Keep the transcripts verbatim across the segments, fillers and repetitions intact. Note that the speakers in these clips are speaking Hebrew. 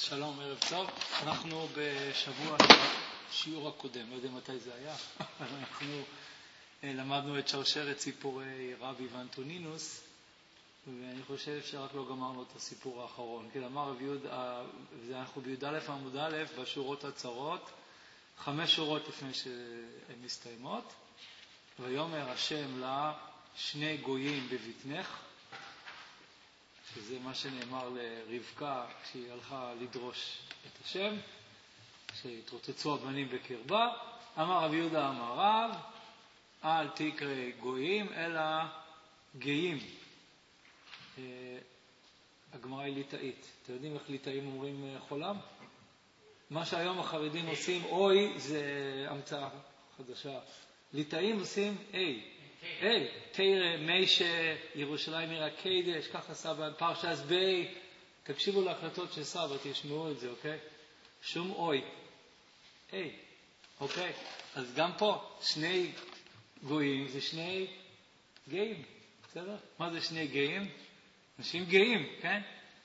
שלום, ערב טוב. אנחנו בשבוע השיעור הקודם, לא יודע מתי זה היה, אנחנו למדנו את שרשרת סיפורי רבי ואנטונינוס, ואני חושב שרק לא גמרנו את הסיפור האחרון. כי אמר רבי יהודה, אנחנו בי"א עמוד א' בשורות הצרות, חמש שורות לפני שהן מסתיימות. ויאמר השם לה, שני גויים בבטנך, שזה מה שנאמר לרבקה כשהיא הלכה לדרוש את השם, כשהתרוצצו הבנים בקרבה. אמר רבי יהודה אמר רב, אל תקרא גויים אלא גאים. הגמרא היא ליטאית. אתם יודעים איך ליטאים אומרים חולם? מה שהיום החרדים עושים אוי זה המצאה חדשה. ליטאים עושים איי. היי, תראה, מי שירושלים עיר הקדש, ככה סבא, פרשת בי, תקשיבו להחלטות של סבא, תשמעו את זה, אוקיי? שום אוי. היי, אוקיי? אז גם פה, שני גויים זה שני גאים, בסדר? מה זה שני גאים? אנשים גאים, כן?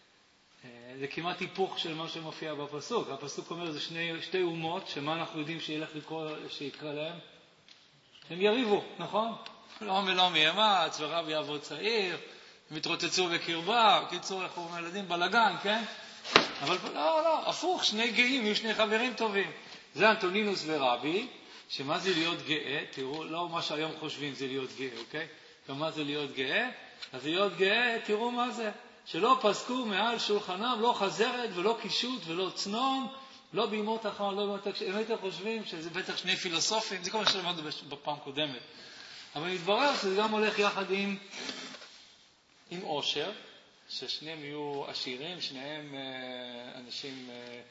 זה כמעט היפוך של מה שמופיע בפסוק. הפסוק אומר, זה שני, שתי אומות, שמה אנחנו יודעים שילך לקרוא, שיקרא להם? הם יריבו, נכון? לא מלא מימץ, ורב יעבוד צעיר, מתרוצצו בקרבה, קיצור, איך הוא אומר ילדים, בלגן, כן? אבל לא, לא, הפוך, שני גאים, יהיו שני חברים טובים. זה אנטונינוס ורבי, שמה זה להיות גאה? תראו, לא מה שהיום חושבים זה להיות גאה, אוקיי? ומה זה להיות גאה? אז להיות גאה, תראו מה זה. שלא פסקו מעל שולחנם, לא חזרת ולא קישוט ולא צנון, לא בימות החמה, לא בימות הקשת. אם הייתם חושבים שזה בטח שני פילוסופים, זה כל מה שלמדנו בפעם קודמת. אבל מתברר שזה גם הולך יחד עם, עם עושר, ששניהם יהיו עשירים, שניהם אנשים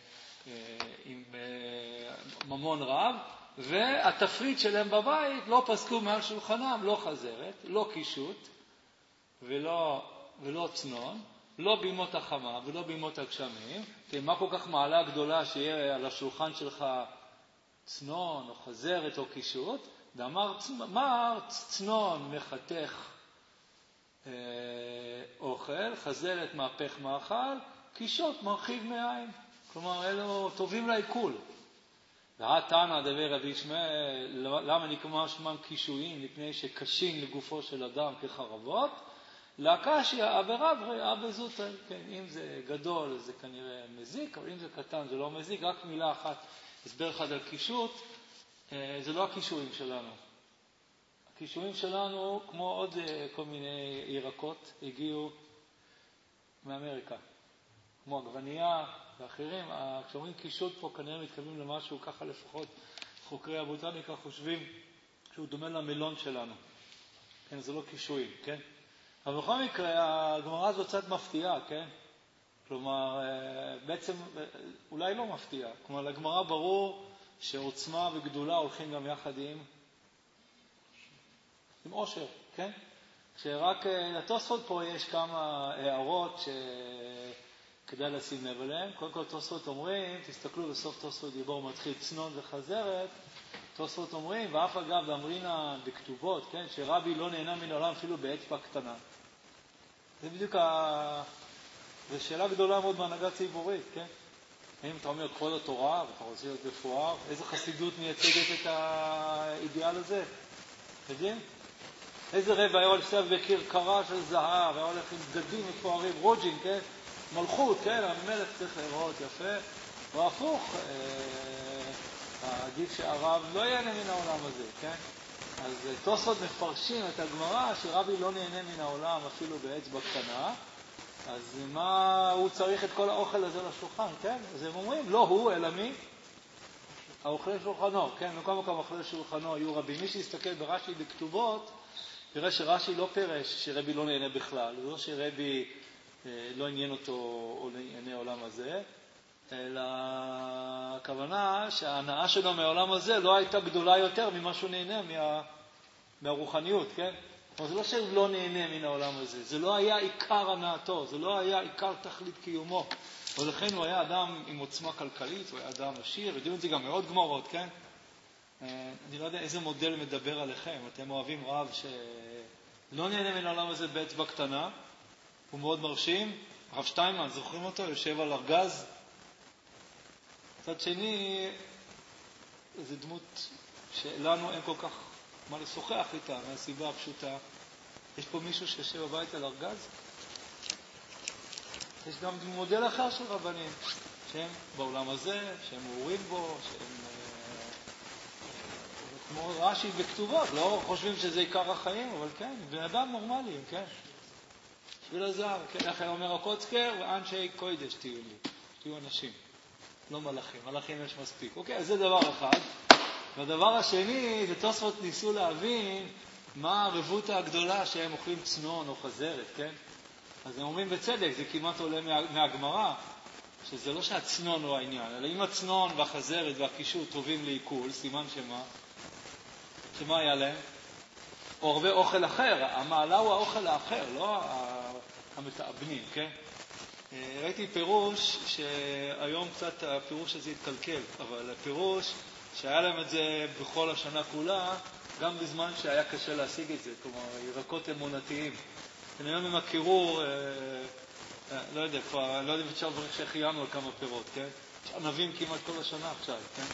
עם ממון רב, והתפריט שלהם בבית לא פסקו מעל שולחנם, לא חזרת, לא קישוט ולא, ולא צנון, לא בימות החמה ולא בימות הגשמים. מה כל כך מעלה גדולה שיהיה על השולחן שלך צנון או חזרת או קישוט? ואמר, מר צנון מחתך אה, אוכל, חזרת מהפך מאכל, קישוט מרחיב מעין. כלומר, אלו טובים לעיכול. והתנא דבר רבי ישמעאל, למה נקרא שמם קישויים? מפני שקשים לגופו של אדם כחרבות. להקשיא אברב ראה בזוטה. כן, אם זה גדול זה כנראה מזיק, אבל אם זה קטן זה לא מזיק. רק מילה אחת, הסבר אחד על קישוט. זה לא הכישורים שלנו. הכישורים שלנו, כמו עוד כל מיני ירקות, הגיעו מאמריקה. כמו עגבנייה ואחרים. כשאומרים קישוט פה, כנראה מתכוונים למשהו, ככה לפחות חוקרי הבוטניקה חושבים שהוא דומה למלון שלנו. כן, זה לא קישורים, כן? אבל בכל מקרה, הגמרא הזאת קצת מפתיעה, כן? כלומר, בעצם, אולי לא מפתיעה. כלומר, לגמרא ברור שעוצמה וגדולה הולכים גם יחד עם, עם עושר, כן? שרק לתוספות פה יש כמה הערות שכדאי לשים לב אליהן. קודם כל תוספות אומרים, תסתכלו בסוף תוספות דיבור מתחיל צנון וחזרת, תוספות אומרים, ואף אגב אמרינה בכתובות, כן? שרבי לא נהנה מן העולם אפילו באצבע קטנה. זה בדיוק ה... זו שאלה גדולה מאוד בהנהגה ציבורית, כן? אם אתה אומר כבוד התורה ואתה רוצה להיות מפואר, איזה חסידות מייצגת את האידיאל הזה? יודעים? איזה רב היה הולך בקיר קרה של זהב, היה הולך עם בגדים מפוארים, רוג'ין, כן? מלכות, כן? המלך צריך להיראות יפה. והפוך, עדיף שהרב לא ייהנה מן העולם הזה, כן? אז תוספות מפרשים את הגמרא שרבי לא נהנה מן העולם אפילו באצבע קטנה. אז מה הוא צריך את כל האוכל הזה לשולחן, כן? אז הם אומרים, לא הוא, אלא מי? האוכלי שולחנו, כן? מכל מקום אוכלי שולחנו היו רבים. מי שיסתכל ברש"י בכתובות, יראה שרש"י לא פירש שרבי לא נהנה בכלל. לא שרבי אה, לא עניין אותו או לענייני העולם הזה, אלא הכוונה שההנאה שלו מהעולם הזה לא הייתה גדולה יותר ממה שהוא נהנה מה, מהרוחניות, כן? אבל זה לא שהוא לא נהנה מן העולם הזה, זה לא היה עיקר הנעתו, זה לא היה עיקר תכלית קיומו. ולכן הוא היה אדם עם עוצמה כלכלית, הוא היה אדם עשיר, יודעים את זה גם מאוד גמרות, כן? אני לא יודע איזה מודל מדבר עליכם, אתם אוהבים רב שלא נהנה מן העולם הזה באצבע קטנה, הוא מאוד מרשים, הרב שטיינמן, זוכרים אותו? יושב על ארגז, מצד שני, זו דמות שלנו אין כל כך מה לשוחח איתה, מהסיבה הפשוטה. יש פה מישהו שיושב בבית על ארגז? יש גם מודל אחר של רבנים, שהם בעולם הזה, שהם מעורים בו, שהם כמו רש"י בכתובות, לא חושבים שזה עיקר החיים, אבל כן, בן אדם נורמליים, כן. שביל הזהב, כן, איך אומר הקוצקר, ואנשי קוידש תהיו לי, תהיו אנשים, לא מלאכים, מלאכים יש מספיק. אוקיי, אז זה דבר אחד. והדבר השני, זה תוספות ניסו להבין מה הרבותא הגדולה שהם אוכלים צנון או חזרת, כן? אז הם אומרים בצדק, זה כמעט עולה מה, מהגמרא, שזה לא שהצנון הוא העניין, אלא אם הצנון והחזרת והקישוט טובים לעיכול, סימן שמה? שמה היה להם? או הרבה אוכל אחר, המעלה הוא האוכל האחר, לא המתאבנים, כן? ראיתי פירוש שהיום קצת הפירוש הזה התקלקל, אבל הפירוש שהיה להם את זה בכל השנה כולה, גם בזמן שהיה קשה להשיג את זה, כלומר ירקות אמונתיים. היום עם הקירור, אה, אה, לא יודע, כבר, לא יודע אפשר לברך שהחיינו על כמה פירות, כן? ענבים כמעט כל השנה עכשיו, כן?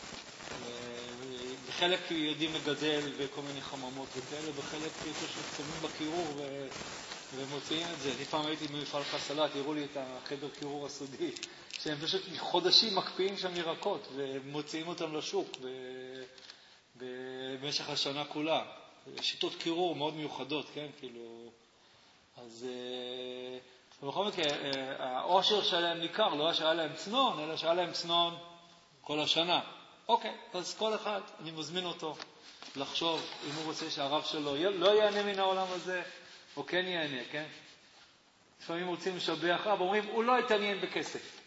בחלק יודעים לגדל וכל מיני חממות וכאלה, בחלק פשוט שמים בקירור ו... ומוציאים את זה. אני פעם הייתי במפעל חסלת, הראו לי את החדר קירור הסודי, שהם פשוט חודשים מקפיאים שם ירקות ומוציאים אותם לשוק ב... במשך השנה כולה. שיטות קירור מאוד מיוחדות, כן? כאילו... אז בכל מקרה, העושר שלהם ניכר, לא שהיה להם צנון, אלא שהיה להם צנון כל השנה. אוקיי, אז כל אחד, אני מזמין אותו לחשוב אם הוא רוצה שהרב שלו לא יענה מן העולם הזה, או כן יענה, כן? לפעמים רוצים לשבח רב, אומרים, הוא לא יתעניין בכסף.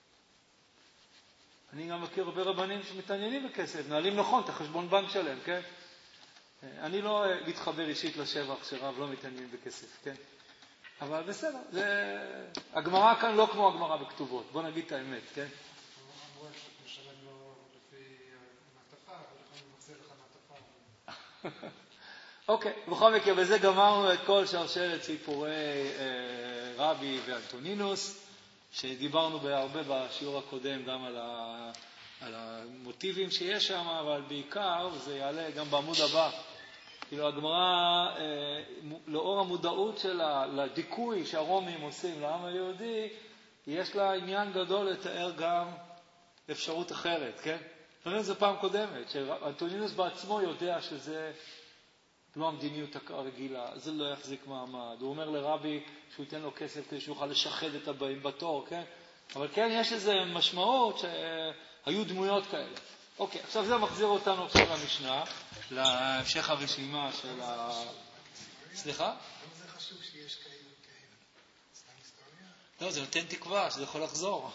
אני גם מכיר הרבה רבנים שמתעניינים בכסף, נעלים נכון את החשבון בנק שלהם, כן? אני לא מתחבר אישית לשבח שרב לא מתעניין בכסף, כן? אבל בסדר, זה... הגמרא כאן לא כמו הגמרא בכתובות, בוא נגיד את האמת, כן? אמרו איך שאת משלם לו לפי מעטפה, ולכן הוא מחזיר לך מעטפה. אוקיי, בכל מקרה, בזה גמרנו את כל שרשרת סיפורי רבי ואנטונינוס, שדיברנו הרבה בשיעור הקודם גם על, ה... על המוטיבים שיש שם, אבל בעיקר זה יעלה גם בעמוד הבא. כאילו הגמרא, לאור המודעות שלה לדיכוי שהרומים עושים לעם היהודי, יש לה עניין גדול לתאר גם אפשרות אחרת, כן? לפעמים זה פעם קודמת, שאנטונינוס בעצמו יודע שזה לא המדיניות הרגילה, זה לא יחזיק מעמד. הוא אומר לרבי שהוא ייתן לו כסף כדי שיוכל לשחד את הבאים בתור, כן? אבל כן, יש איזו משמעות שהיו דמויות כאלה. אוקיי, עכשיו זה מחזיר אותנו עכשיו למשנה, להמשך הרשימה של ה... סליחה? למה זה חשוב שיש כאלה וכאלה? סתם היסטוריה? לא, זה נותן תקווה שזה יכול לחזור.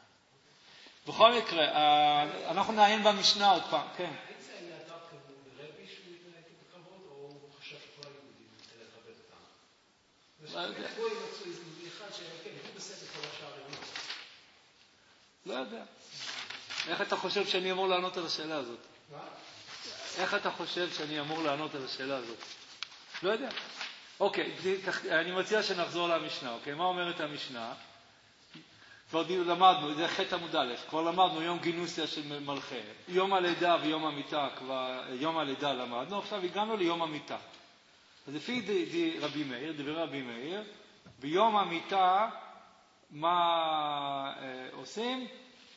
בכל מקרה, אנחנו נעיין במשנה עוד פעם, כן. האם זה היה דווקא ברבי שהוא התנהג בכבוד, או הוא חשב שכל היהודים רוצה לכבד אותם? לא יודע. הוא ימצאו איזה אחד שכן, הוא בסדר כל השאר יום. לא יודע. איך אתה חושב שאני אמור לענות על השאלה הזאת? מה? איך אתה חושב שאני אמור לענות על השאלה הזאת? לא יודע. אוקיי, אני מציע שנחזור למשנה, אוקיי? מה אומרת המשנה? כבר למדנו, זה חטא עמוד א', כבר למדנו יום גינוסיה של מלכי. יום הלידה ויום המיטה, כבר יום הלידה למדנו, עכשיו הגענו ליום המיטה. אז לפי די, די רבי מאיר, דברי רבי מאיר, ביום המיטה, מה אה, עושים?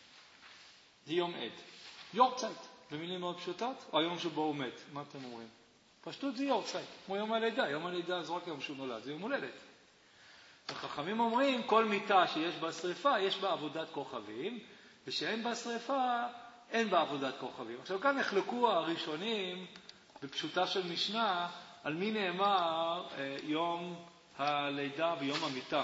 זה יום עד. יורצייט, במילים מאוד פשוטות, או היום שבו הוא מת. מה אתם אומרים? פשטות זה יורצייט, כמו יום הלידה. יום הלידה זה רק יום שהוא נולד, זה יום הולדת. החכמים אומרים, כל מיטה שיש בה שריפה, יש בה עבודת כוכבים, ושאין בה שריפה, אין בה עבודת כוכבים. עכשיו כאן נחלקו הראשונים, בפשוטה של משנה, על מי נאמר אה, יום הלידה ויום המיטה.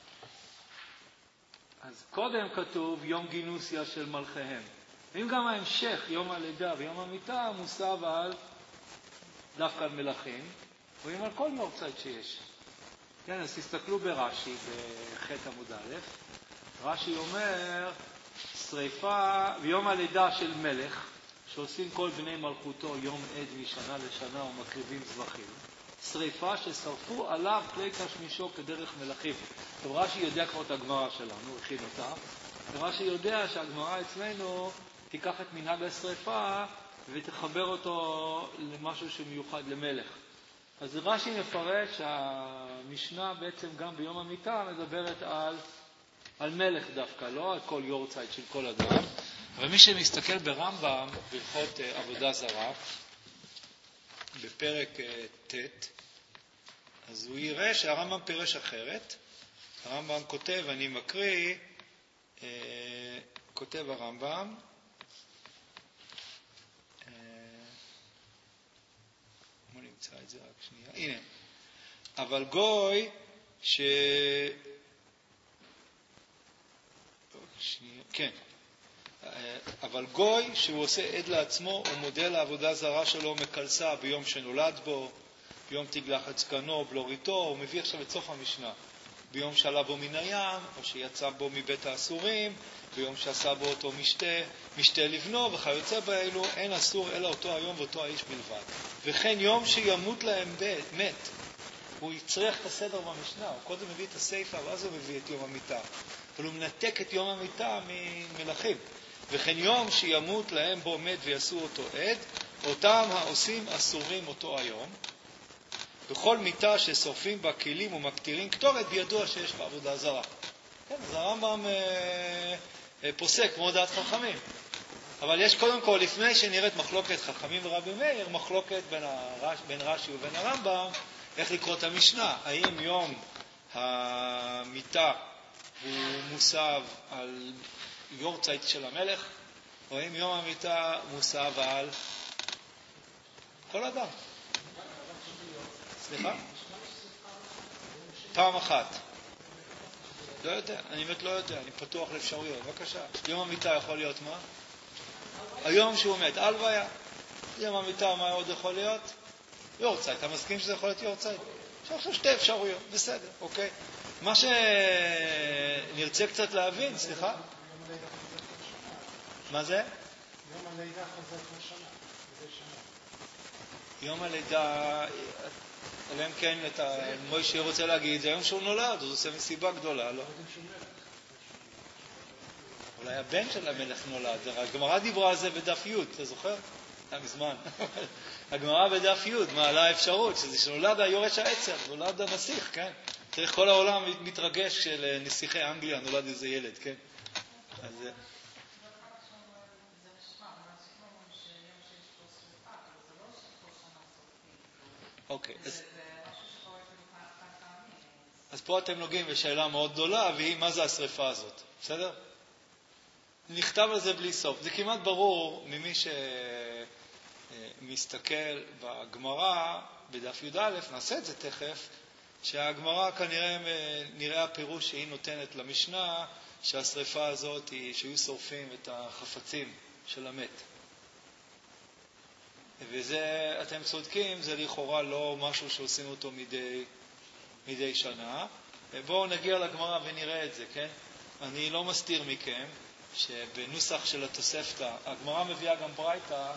אז קודם כתוב יום גינוסיה של מלכיהם. אם גם ההמשך, יום הלידה ויום המיטה, מוסב על דווקא על מלכים, רואים על כל יורצייט שיש. כן, אז תסתכלו ברש"י, בחטא עמוד א', רש"י אומר, שריפה ביום הלידה של מלך, שעושים כל בני מלכותו יום עד משנה לשנה ומקריבים זבחים, שריפה ששרפו עליו כלי קשמישו כדרך מלכים. טוב, רש"י יודע כבר את הגמרא שלנו, הכין אותה, רש"י יודע שהגמרא אצלנו תיקח את מנהג השריפה ותחבר אותו למשהו שמיוחד למלך. אז רש"י מפרש שהמשנה בעצם גם ביום המיטה מדברת על, על מלך דווקא, לא על כל יורצייט של כל אדם. אבל מי שמסתכל ברמב"ם, בהלכות עבודה זרה, בפרק ט', אז הוא יראה שהרמב"ם פירש אחרת. הרמב"ם כותב, אני מקריא, אה, כותב הרמב"ם, אה, בוא נמצא את זה רק שנייה, הנה, אבל גוי ש... שנייה, כן, אבל גוי שהוא עושה עד לעצמו, הוא מודה לעבודה זרה שלו מקלסה ביום שנולד בו, ביום תגלחת זקנו, בלוריתו, הוא מביא עכשיו את סוף המשנה. ביום שעלה בו מן הים, או שיצא בו מבית האסורים, ביום שעשה בו אותו משתה, משתה לבנו, וכיוצא באלו, אין אסור אלא אותו היום ואותו האיש בלבד. וכן יום שימות להם בית, מת. הוא יצריך את הסדר במשנה, הוא קודם מביא את הסייפה, ואז הוא מביא את יום המיטה. אבל הוא מנתק את יום המיטה ממלכים. וכן יום שימות להם בו מת ויעשו אותו עד, אותם העושים אסורים אותו היום. בכל מיטה ששורפים בה כלים ומקטירים קטורת, בידוע שיש בה עבודה זרה. כן, אז הרמב"ם אה, אה, פוסק כמו דעת חכמים. אבל יש קודם כל, לפני שנראית מחלוקת חכמים ורבי מאיר, מחלוקת בין, הרש, בין רש"י ובין הרמב"ם, איך לקרוא את המשנה. האם יום המיטה הוא מוסב על יורצייט של המלך, או האם יום המיטה מוסב על כל אדם. סליחה? פעם אחת. לא יודע, אני באמת לא יודע, אני פתוח לאפשרויות. בבקשה. יום המיטה יכול להיות מה? היום שהוא מת, הלוויה. יום המיטה, מה עוד יכול להיות? יורצייט. אתה מסכים שזה יכול להיות יורצייט? יש עכשיו שתי אפשרויות, בסדר, אוקיי. מה שנרצה קצת להבין, סליחה? מה זה? יום הלידה חוזר כל שנה, מדי שנה. יום הלידה, אלא אם כן את מוישה רוצה להגיד, זה היום שהוא נולד, הוא עושה מסיבה גדולה, לא? אולי הבן של המלך נולד, הגמרא דיברה על זה בדף י', אתה זוכר? היה מזמן. הגמרא בדף י' מעלה האפשרות, שזה שנולד היורש העצר, נולד הנסיך, כן? צריך כל העולם מתרגש של נסיכי אנגליה, נולד איזה ילד, כן? אז... אוקיי, אז... אז פה אתם נוגעים בשאלה מאוד גדולה, והיא מה זה השריפה הזאת, בסדר? נכתב על זה בלי סוף. זה כמעט ברור ממי שמסתכל בגמרא, בדף י"א, נעשה את זה תכף, שהגמרא כנראה נראה הפירוש שהיא נותנת למשנה, שהשריפה הזאת היא שהיו שורפים את החפצים של המת. וזה, אתם צודקים, זה לכאורה לא משהו שעושים אותו מדי, מדי שנה. בואו נגיע לגמרא ונראה את זה, כן? אני לא מסתיר מכם שבנוסח של התוספתא, הגמרא מביאה גם ברייתא,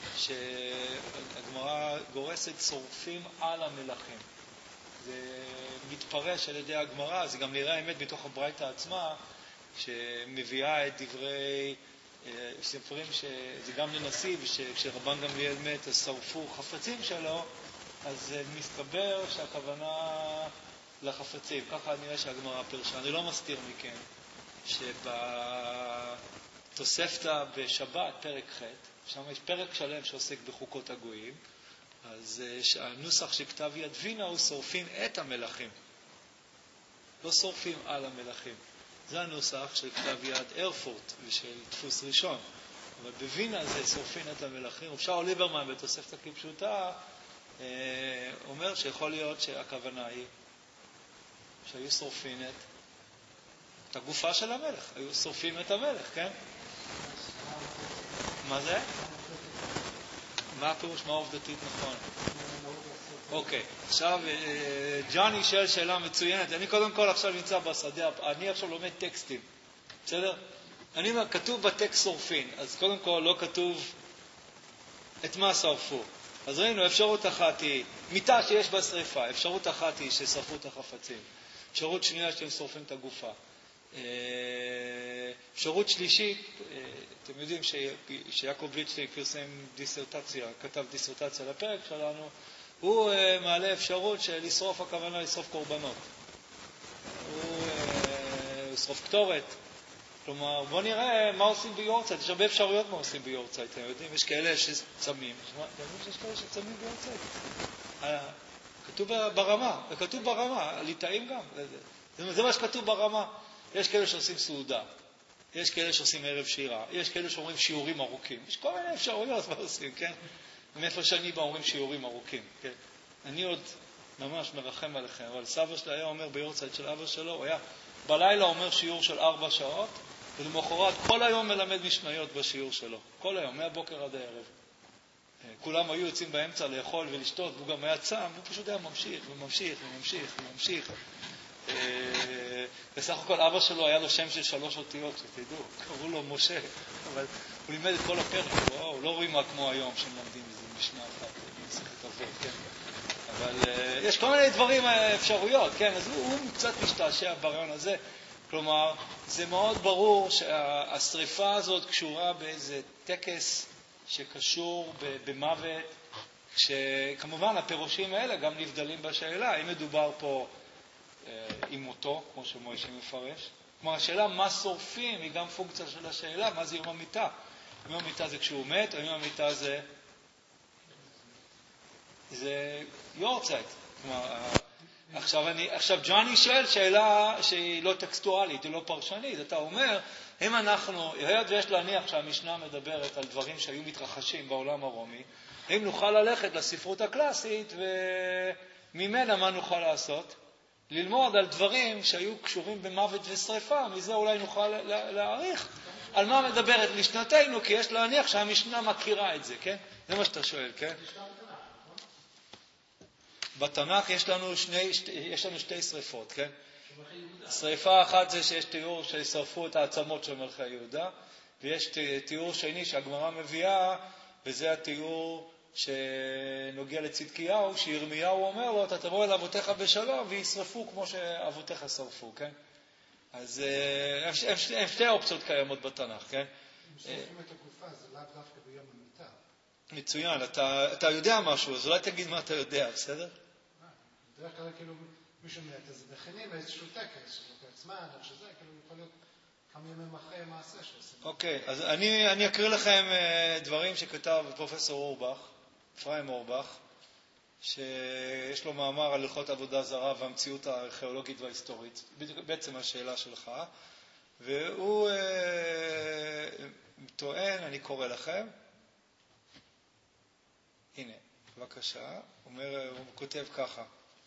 שהגמרא גורסת שורפים על המלכים. זה מתפרש על ידי הגמרא, זה גם נראה האמת בתוך הברייתא עצמה, שמביאה את דברי... ספרים שזה גם לנשיא, וכשרבן גמליאל מת אז שרפו חפצים שלו, אז מסתבר שהכוונה לחפצים. ככה נראה שהגמרא פרשה. אני לא מסתיר מכם שבתוספתא בשבת, פרק ח', שם יש פרק שלם שעוסק בחוקות הגויים, אז הנוסח שכתב יד וינה הוא שורפים את המלכים, לא שורפים על המלכים. זה הנוסח של כתב יד ארפורט ושל דפוס ראשון. אבל בווינה זה שורפין את המלכים. אפשר ליברמן בתוספתא כפשוטה אומר שיכול להיות שהכוונה היא שהיו שורפין את, את הגופה של המלך. היו שורפים את המלך, כן? מה זה? מה הפירוש? מה עובדתית נכון? אוקיי, עכשיו ג'וני שואל שאלה מצוינת. אני קודם כל עכשיו נמצא בשדה, אני עכשיו לומד טקסטים, בסדר? אני אומר, כתוב בטקסט שורפין, אז קודם כל לא כתוב את מה שרפו. אז ראינו, אפשרות אחת היא מיטה שיש בה שריפה, אפשרות אחת היא ששרפו את החפצים, אפשרות שנייה שהם שורפים את הגופה. אפשרות שלישית, אתם יודעים שיעקב ליצ'טייק פרסם דיסרטציה, כתב דיסרטציה לפרק שלנו, הוא מעלה אפשרות של לשרוף, הכוונה לשרוף קורבנות. הוא לשרוף קטורת. כלומר, בוא נראה מה עושים ביורצייט. יש הרבה אפשרויות מה עושים ביורצייט, אתם יודעים? יש כאלה שצמים. אתם יודעים שיש כאלה שצמים ביורצייט? כתוב ברמה, וכתוב ברמה, ליטאים גם. זה מה שכתוב ברמה. יש כאלה שעושים סעודה, יש כאלה שעושים ערב שירה, יש כאלה שאומרים שיעורים ארוכים. יש כל מיני אפשרויות מה עושים, כן? מאיפה שאני בא אומרים שיעורים ארוכים, כן? אני עוד ממש מרחם עליכם, אבל סבא שלי היה אומר ביורצייט של אבא שלו, הוא היה בלילה אומר שיעור של ארבע שעות, ולמחרת כל היום מלמד משניות בשיעור שלו. כל היום, מהבוקר עד הערב. כולם היו יוצאים באמצע לאכול ולשתות, והוא גם היה צם, הוא פשוט היה ממשיך וממשיך וממשיך וממשיך. בסך הכל אבא שלו היה לו שם של שלוש אותיות, שתדעו, קראו לו משה, אבל הוא לימד את כל הפרק, הוא לא רואים מה כמו היום שמלמדים איזה משנה אחת, מסכת אבות, כן? אבל יש כל מיני דברים, אפשרויות, כן? אז הוא, הוא קצת משתעשע ברעיון הזה, כלומר, זה מאוד ברור שהשריפה הזאת קשורה באיזה טקס שקשור במוות, שכמובן הפירושים האלה גם נבדלים בשאלה, אם מדובר פה עם מותו, כמו שמוישה מפרש. כלומר, השאלה מה שורפים היא גם פונקציה של השאלה, מה זה יום המיטה. יום המיטה זה כשהוא מת, או יום המיטה זה זה יורצייט. כלומר, עכשיו, אני, עכשיו ג'וני שואל שאלה שהיא לא טקסטואלית, היא לא פרשנית. אתה אומר, אם אנחנו, היות ויש להניח שהמשנה מדברת על דברים שהיו מתרחשים בעולם הרומי, אם נוכל ללכת לספרות הקלאסית וממנה מה נוכל לעשות? ללמוד על דברים שהיו קשורים במוות ושריפה, מזה אולי נוכל להעריך על מה מדברת משנתנו, כי יש להניח שהמשנה מכירה את זה, כן? זה מה שאתה שואל, כן? בתנ"ך יש לנו שני, יש לנו שתי שריפות, כן? שריפה אחת זה שיש תיאור ששרפו את העצמות של מלכי יהודה, ויש תיאור שני שהגמרא מביאה, וזה התיאור שנוגע לצדקיהו, שירמיהו אומר לו, אתה תבוא אל אבותיך בשלום, וישרפו כמו שאבותיך שרפו, כן? אז הם שתי אופציות קיימות בתנ"ך, כן? אם שורפים את הגופה, זה לאו דווקא ביום המיטה. מצוין, אתה, אתה יודע משהו, אז אולי תגיד מה אתה יודע, בסדר? בדרך כלל כאילו מישהו מת, אז מכינים איזשהו טקס, שלוקח זמן, או שזה, כאילו יכול להיות כמה ימים אחרי מעשה שעושים. אוקיי, אז אני, אני אקריא לכם דברים שכתב פרופסור אורבך, אפרים אורבך, שיש לו מאמר על הלכות עבודה זרה והמציאות הארכיאולוגית וההיסטורית, בעצם השאלה שלך, והוא אה, טוען, אני קורא לכם, הנה, בבקשה, הוא, אומר, הוא כותב ככה,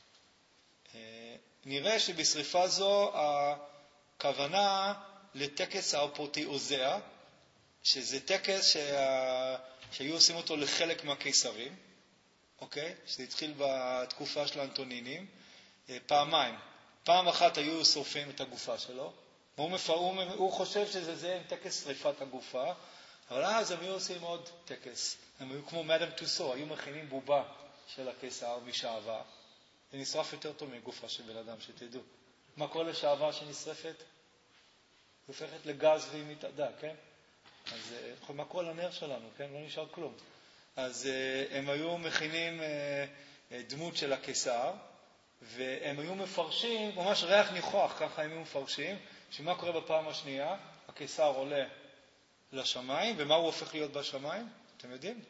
נראה שבשריפה זו הכוונה לטקס האפותיאוזיה, שזה טקס שה... שהיו עושים אותו לחלק מהקיסרים, אוקיי? שזה התחיל בתקופה של האנטונינים, פעמיים. פעם אחת היו שורפים את הגופה שלו, והוא מפ... הוא... הוא חושב שזה זה טקס שריפת הגופה, אבל אז הם היו עושים עוד טקס. הם היו כמו מאדם טוסו, היו מכינים בובה של הקיסר משעבה, ונשרף יותר טוב מגופה של בן אדם, שתדעו. מה קורה לשעבה שנשרפת? היא הופכת לגז והיא מתאדה, כן? אז מה קורה לנר שלנו, כן? לא נשאר כלום. אז הם היו מכינים דמות של הקיסר, והם היו מפרשים, ממש ריח ניחוח, ככה הם היו מפרשים, שמה קורה בפעם השנייה? הקיסר עולה לשמיים, ומה הוא הופך להיות בשמיים? אתם יודעים?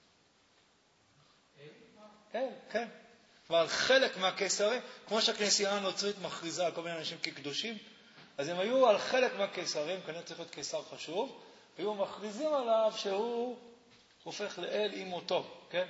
כן, כן. כלומר, חלק מהקיסרים, כמו שהכנסייה הנוצרית מכריזה על כל מיני אנשים כקדושים, אז הם היו על חלק מהקיסרים, כנראה צריך להיות קיסר חשוב, היו מכריזים עליו שהוא הופך לאל עם מותו, כן?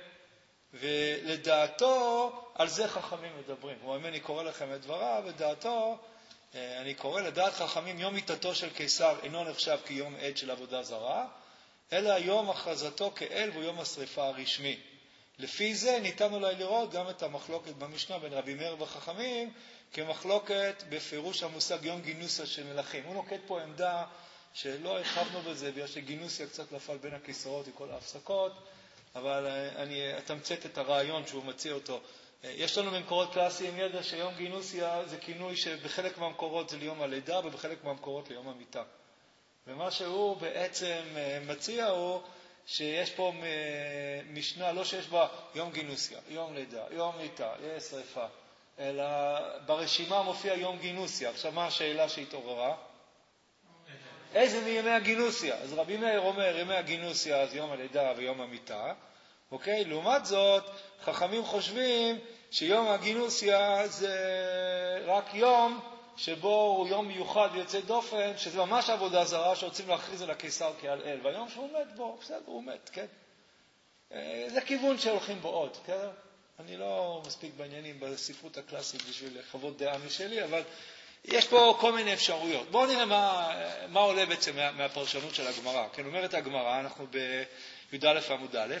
ולדעתו, על זה חכמים מדברים. הוא אומר, אני קורא לכם את דבריו, ודעתו, אני קורא לדעת חכמים, יום מיתתו של קיסר אינו נחשב כיום עד של עבודה זרה, אלא יום הכרזתו כאל והוא יום השריפה הרשמי. לפי זה ניתן אולי לראות גם את המחלוקת במשנה בין רבי מאיר וחכמים, כמחלוקת בפירוש המושג יום גינוסיה של מלכים. הוא נוקט פה עמדה שלא הרחבנו בזה, בגלל שגינוסיה קצת נפל בין הכיסאות עם כל ההפסקות, אבל אני אתמצת את הרעיון שהוא מציע אותו יש לנו במקורות קלאסיים ידע שיום גינוסיה זה כינוי שבחלק מהמקורות זה ליום הלידה ובחלק מהמקורות ליום המיטה. ומה שהוא בעצם מציע הוא שיש פה משנה, לא שיש בה יום גינוסיה, יום לידה, יום מיטה, יש שריפה, אלא ברשימה מופיע יום גינוסיה. עכשיו מה השאלה שהתעוררה? איזה מימי הגינוסיה? אז רבי מאיר אומר ימי הגינוסיה אז יום הלידה ויום המיטה. אוקיי? לעומת זאת, חכמים חושבים שיום הגינוסיה זה רק יום שבו הוא יום מיוחד ויוצא דופן, שזה ממש עבודה זרה שרוצים להכריז על הקיסר כעל אל. והיום שהוא מת בו, בסדר, הוא מת, כן? זה כיוון שהולכים בו עוד, כן? אני לא מספיק בעניינים בספרות הקלאסית בשביל לחוות דעה משלי, אבל יש פה כל מיני אפשרויות. בואו נראה מה, מה עולה בעצם מה, מהפרשנות של הגמרא. כן, אומרת הגמרא, אנחנו בי"א עמוד א',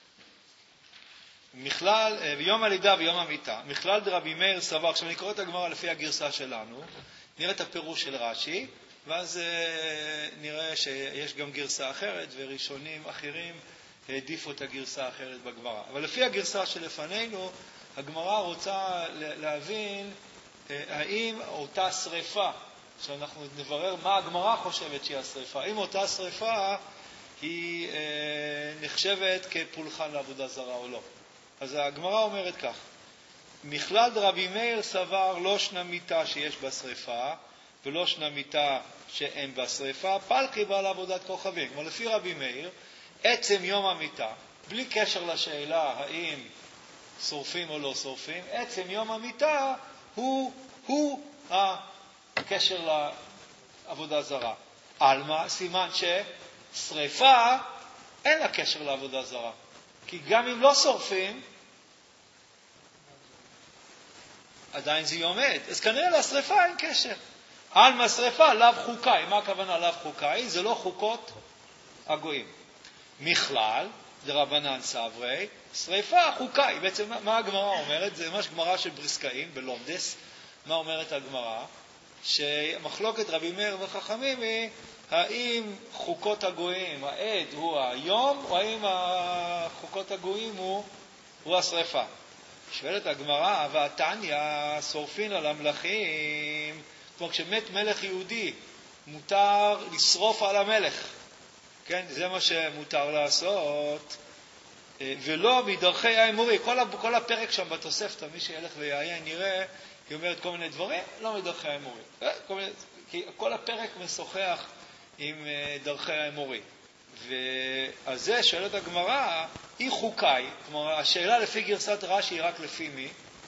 מכלל, ביום הלידה ויום המיטה, מכלל דרבי מאיר סבר. עכשיו אני קורא את הגמרא לפי הגרסה שלנו, נראה את הפירוש של רש"י, ואז נראה שיש גם גרסה אחרת, וראשונים אחרים העדיפו את הגרסה האחרת בגמרא. אבל לפי הגרסה שלפנינו, הגמרא רוצה להבין האם אותה שריפה, שאנחנו נברר מה הגמרא חושבת שהיא השריפה, האם אותה שריפה היא נחשבת כפולחן לעבודה זרה או לא. אז הגמרא אומרת כך, מכלל דרבי מאיר סבר לא שנה מיטה שיש בה שריפה, ולא שנה מיטה שאין בה שריפה, פלחי בה לעבודת כוכבים. כלומר, לפי רבי מאיר, עצם יום המיטה, בלי קשר לשאלה האם שורפים או לא שורפים, עצם יום המיטה הוא, הוא הקשר לעבודה זרה. אלמה, סימן ששריפה אין לה קשר לעבודה זרה. כי גם אם לא שורפים, עדיין זה יום עד. אז כנראה לשריפה אין קשר. אלמה שריפה, לאו חוקאי. מה הכוונה לאו חוקאי? זה לא חוקות הגויים. מכלל, דרבנן סברי, שריפה חוקאי. בעצם מה הגמרא אומרת? זה ממש גמרא של בריסקאים בלומדס. מה אומרת הגמרא? שמחלוקת רבי מאיר וחכמים היא האם חוקות הגויים, העד הוא היום, או האם חוקות הגויים הוא, הוא השריפה. שואלת הגמרא, והתניא שורפין על המלכים. כלומר, כשמת מלך יהודי, מותר לשרוף על המלך. כן, זה מה שמותר לעשות. ולא מדרכי האמורי. כל, כל הפרק שם בתוספתא, מי שילך ויעיין נראה, היא אומרת כל מיני דברים, לא מדרכי האמורי. כל, מיני, כי כל הפרק משוחח עם דרכי האמורי. ועל זה שואלת הגמרא, היא חוקאי. כלומר, השאלה לפי גרסת רש"י היא רק לפי מי?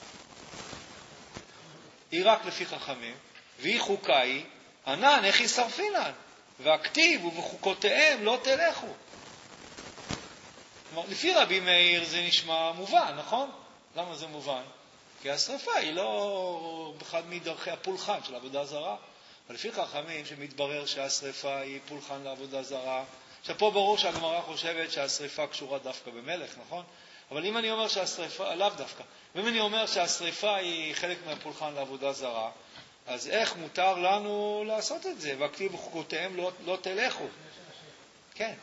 היא רק לפי חכמים. והיא חוקאי, ענן, איך היא שרפינן? והכתיב ובחוקותיהם לא תלכו. כלומר, לפי רבי מאיר זה נשמע מובן, נכון? למה זה מובן? כי השריפה היא לא אחד מדרכי הפולחן של עבודה זרה. אבל לפי חכמים שמתברר שהשריפה היא פולחן לעבודה זרה, שפה ברור שהגמרא חושבת שהשריפה קשורה דווקא במלך, נכון? אבל אם אני אומר שהשריפה, לאו דווקא, ואם אני אומר שהשריפה היא חלק מהפולחן לעבודה זרה, אז איך מותר לנו לעשות את זה? והכתיב בחוקותיהם לא, לא תלכו. כן.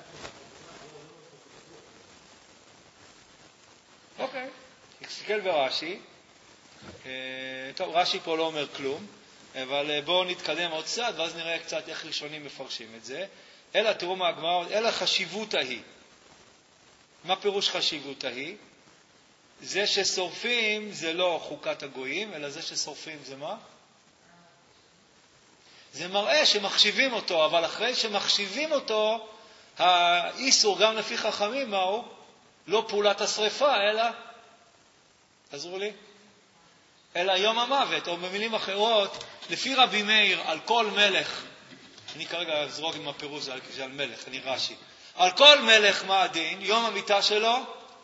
אוקיי. תסתכל ברש"י. טוב, רש"י פה לא אומר כלום, אבל בואו נתקדם עוד קצת, ואז נראה קצת איך ראשונים מפרשים את זה. אלא תראו מה הגמרא, אלא חשיבות ההיא. מה פירוש חשיבות ההיא? זה ששורפים זה לא חוקת הגויים, אלא זה ששורפים זה מה? זה מראה שמחשיבים אותו, אבל אחרי שמחשיבים אותו, האיסור גם לפי חכמים מהו? לא פעולת השריפה, אלא, תעזרו לי, אלא יום המוות, או במילים אחרות, לפי רבי מאיר, על כל מלך, אני כרגע אזרוק עם הפירוש, זה על, זה על מלך, אני רש"י, על כל מלך מה הדין? יום המיטה שלו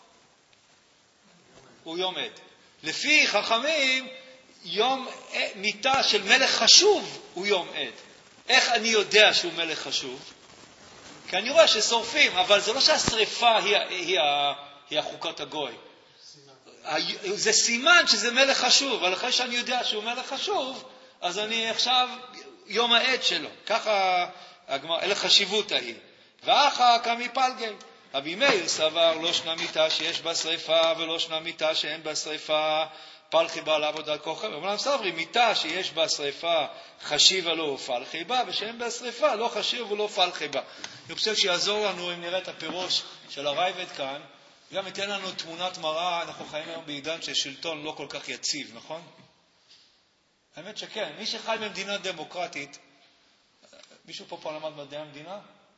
הוא יום עד. לפי חכמים, יום מיטה של מלך חשוב הוא יום עד. איך אני יודע שהוא מלך חשוב? כי אני רואה ששורפים, אבל זה לא שהשריפה היא, היא, היא, היא החוקת הגוי. סימן. זה סימן שזה מלך חשוב, אבל אחרי שאני יודע שהוא מלך חשוב, אז אני עכשיו יום העד שלו. ככה, אלה חשיבות ההיא. ואחר כמי פלגל. רבי מאיר סבר לא שנה מיתה שיש בה שריפה ולא שנה מיתה שאין בה שריפה, פלחי בה לעבוד על כוכב. אמנם סברי מיתה שיש בה שריפה חשיבה לא פלחי בה, ושאין בה שריפה לא חשיב ולא פלחי בה. אני חושב שיעזור לנו אם נראה את הפירוש של הרייבד כאן, גם ייתן לנו תמונת מראה. אנחנו חיים היום בעידן ששלטון לא כל כך יציב, נכון? האמת שכן, מי שחי במדינה דמוקרטית, מישהו פה פה למד מדעי המדינה?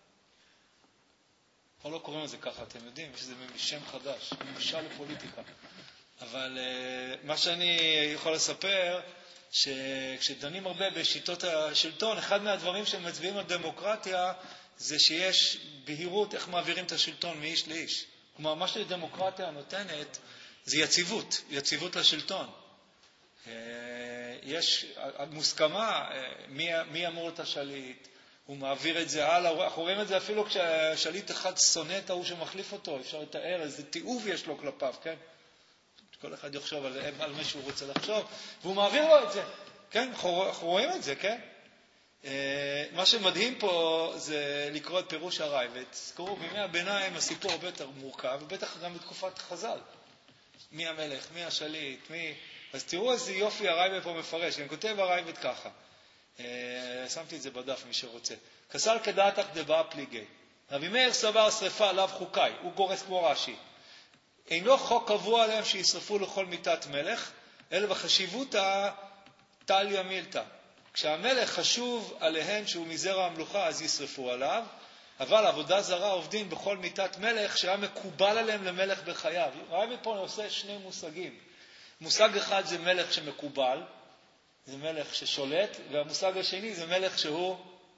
פה לא קוראים לזה ככה, אתם יודעים, יש איזה שם חדש, ממשל לפוליטיקה. אבל uh, מה שאני יכול לספר, שכשדנים הרבה בשיטות השלטון, אחד מהדברים שמצביעים על דמוקרטיה, זה שיש בהירות איך מעבירים את השלטון מאיש לאיש. כלומר, מה שדמוקרטיה נותנת, זה יציבות, יציבות לשלטון. Uh, יש מוסכמה, uh, מי, מי אמור את השליט, הוא מעביר את זה הלאה, אנחנו רואים את זה אפילו כשהשליט אחד שונא את ההוא שמחליף אותו, אפשר לתאר, איזה תיעוב יש לו כלפיו, כן? כל אחד יחשוב על, על מה שהוא רוצה לחשוב, והוא מעביר לו את זה, כן? אנחנו, אנחנו רואים את זה, כן? מה שמדהים פה זה לקרוא את פירוש הרייבד. תזכרו, בימי הביניים הסיפור הרבה יותר מורכב, ובטח גם בתקופת חז"ל. מי המלך, מי השליט, מי... אז תראו איזה יופי הרייבד פה מפרש, אני כותב הרייבד ככה. שמתי את זה בדף מי שרוצה. כסל כדעתך דבא פליגי. רבי מאיר סבר שריפה עליו חוקאי, הוא גורס כמו רש"י. אינו חוק קבוע עליהם שישרפו לכל מיתת מלך, אלא בחשיבות הטליה מילתא. כשהמלך חשוב עליהן שהוא מזרע המלוכה, אז ישרפו עליו, אבל עבודה זרה עובדים בכל מיתת מלך שהיה מקובל עליהם למלך בחייו. רבי פה עושה שני מושגים. מושג אחד זה מלך שמקובל, זה מלך ששולט, והמושג השני זה מלך שהוא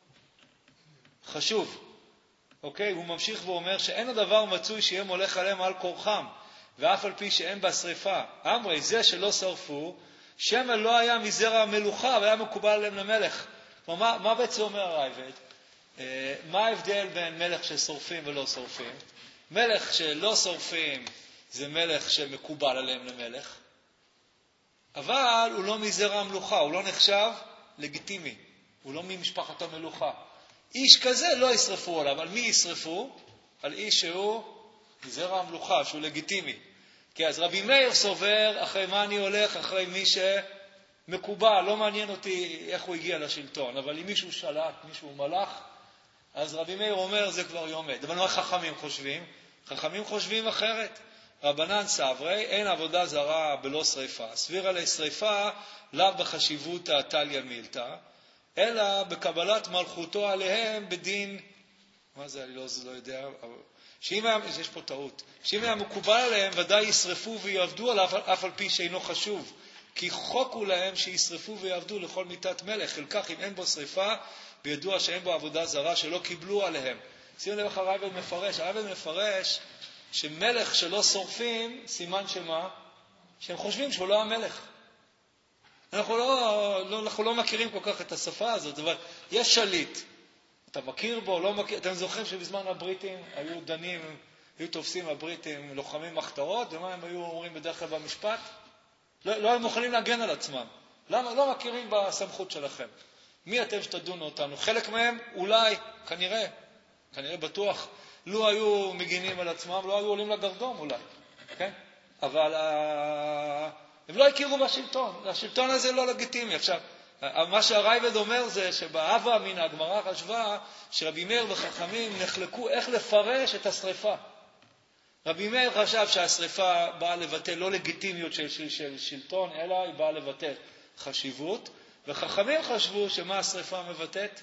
חשוב. אוקיי? הוא ממשיך ואומר שאין הדבר מצוי שיהיה מולך עליהם על כורחם, ואף על פי שאין בה שריפה. אמרי, זה שלא שרפו, שמא לא היה מזרע המלוכה, והיה מקובל עליהם למלך. כלומר, מה, מה בעצם אומר הרייבד? אה, מה ההבדל בין מלך ששורפים ולא שורפים? מלך שלא שורפים זה מלך שמקובל עליהם למלך, אבל הוא לא מזרע המלוכה, הוא לא נחשב לגיטימי, הוא לא ממשפחת המלוכה. איש כזה לא ישרפו עליו. על מי ישרפו? על איש שהוא מזרע המלוכה, שהוא לגיטימי. כי אז רבי מאיר סובר, אחרי מה אני הולך? אחרי מי שמקובל, לא מעניין אותי איך הוא הגיע לשלטון, אבל אם מישהו שלט, מישהו מלך, אז רבי מאיר אומר זה כבר יומד. אבל מה חכמים חושבים? חכמים חושבים אחרת. רבנן סברי, אין עבודה זרה בלא שריפה. סביר עלי שריפה לאו בחשיבות הטליה מילתא, אלא בקבלת מלכותו עליהם בדין, מה זה, אני לא, לא יודע, שאם היה, יש פה טעות, שאם היה מקובל עליהם ודאי ישרפו ויעבדו עליו אף על פי שאינו חשוב, כי חוק הוא להם שישרפו ויעבדו לכל מיתת מלך, חלקך אם אין בו שריפה בידוע שאין בו עבודה זרה שלא קיבלו עליהם. שימו לב איך הרייבד מפרש, הרייבד מפרש שמלך שלא שורפים, סימן שמה? שהם חושבים שהוא לא המלך. אנחנו לא, לא, אנחנו לא מכירים כל כך את השפה הזאת, אבל יש שליט. אתה מכיר בו, לא מכיר. אתם זוכרים שבזמן הבריטים היו דנים, היו תופסים הבריטים, לוחמים מחתרות, ומה הם היו אומרים בדרך כלל במשפט? לא, לא הם מוכנים להגן על עצמם. למה? לא מכירים בסמכות שלכם. מי אתם שתדונו אותנו? חלק מהם אולי, כנראה, כנראה בטוח, לא היו מגינים על עצמם, לא היו עולים לגרדום אולי, כן? אבל הם לא הכירו בשלטון, השלטון הזה לא לגיטימי. עכשיו, מה שהרייבד אומר זה שבהווה מן הגמרא חשבה שרבי מאיר וחכמים נחלקו איך לפרש את השריפה. רבי מאיר חשב שהשריפה באה לבטא לא לגיטימיות של, של, של שלטון, אלא היא באה לבטא חשיבות, וחכמים חשבו שמה השריפה מבטאת?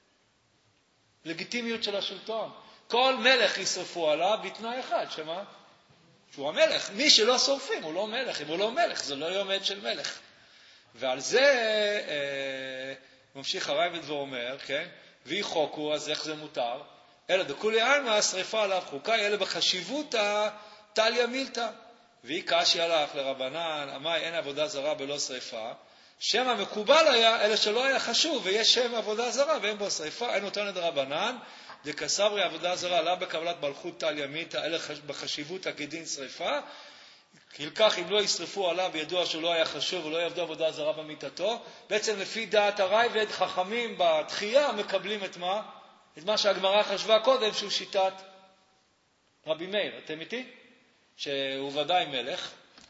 לגיטימיות של השלטון. כל מלך ישרפו עליו בתנאי אחד, שמה? שהוא המלך. מי שלא שורפים הוא לא מלך. אם הוא לא מלך, זה לא יומד של מלך. ועל זה אה, ממשיך הרייבד ואומר, כן? והיא חוקו, אז איך זה מותר? אלא דכולי עלמא השריפה עליו חוקאי, אלא בחשיבות הטליה מילתא. והיא קשי הלך לרבנן, אמי אין עבודה זרה בלא שריפה. שם המקובל היה, אלא שלא היה חשוב, ויש שם עבודה זרה ואין בו שריפה, אין נותן לדרבנן, דקסברי עבודה זרה, לא בקבלת מלכות טליה מילתא, אלא בחשיבות הכדין שריפה. כלכך אם לא ישרפו עליו וידוע שהוא לא היה חשוב ולא יעבדו עבודה זרה במיתתו, בעצם לפי דעת הרייבד חכמים בתחייה מקבלים את מה? את מה שהגמרא חשבה קודם שהוא שיטת רבי מאיר, אתם איתי? שהוא ודאי מלך,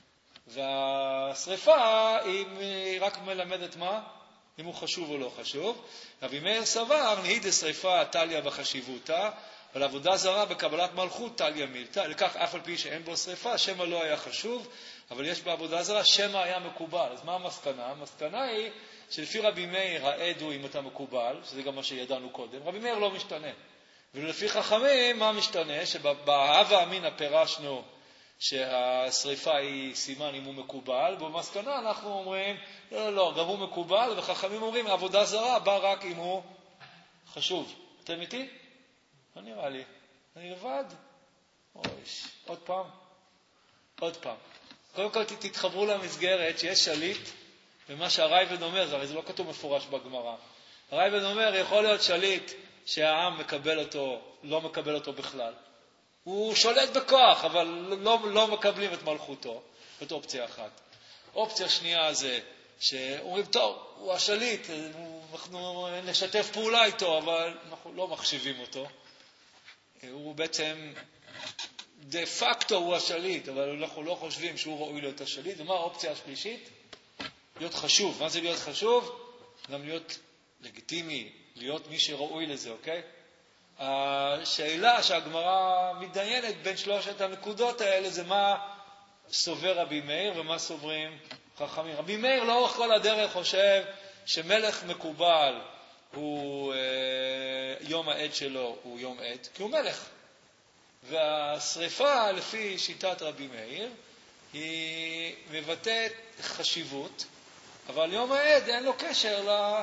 והשריפה היא רק מלמדת מה? אם הוא חשוב או לא חשוב. רבי מאיר סבר, נהי דשריפה תליה בחשיבותה, אבל עבודה זרה בקבלת מלכות תליה מילתא. לכך אף על פי שאין בו שריפה, שמא לא היה חשוב, אבל יש בעבודה זרה, שמא היה מקובל. אז מה המסקנה? המסקנה היא שלפי רבי מאיר העד הוא אם אתה מקובל, שזה גם מה שידענו קודם. רבי מאיר לא משתנה. ולפי חכמים, מה משתנה? שבהווה אמינא פירשנו שהשריפה היא סימן אם הוא מקובל, במסקנה אנחנו אומרים, לא, לא, לא, גם הוא מקובל, וחכמים אומרים, עבודה זרה בא רק אם הוא חשוב. אתם איתי? לא נראה לי. אני לבד? אוי, עוד פעם. עוד פעם. קודם כל תתחברו למסגרת שיש שליט, ומה שהרייבד אומר, הרי זה לא כתוב מפורש בגמרא. הרייבד אומר, יכול להיות שליט שהעם מקבל אותו, לא מקבל אותו בכלל. הוא שולט בכוח, אבל לא, לא מקבלים את מלכותו. זאת אופציה אחת. אופציה שנייה זה שאומרים, טוב, הוא השליט, אנחנו נשתף פעולה איתו, אבל אנחנו לא מחשיבים אותו. הוא בעצם, דה פקטו הוא השליט, אבל אנחנו לא חושבים שהוא ראוי להיות השליט. ומה האופציה השלישית? להיות חשוב. מה זה להיות חשוב? גם להיות לגיטימי, להיות מי שראוי לזה, אוקיי? השאלה שהגמרא מתדיינת בין שלושת הנקודות האלה זה מה סובר רבי מאיר ומה סוברים חכמים. רבי מאיר לאורך כל הדרך חושב שמלך מקובל הוא אה, יום העד שלו הוא יום עד, כי הוא מלך. והשריפה לפי שיטת רבי מאיר היא מבטאת חשיבות, אבל יום העד אין לו קשר ל...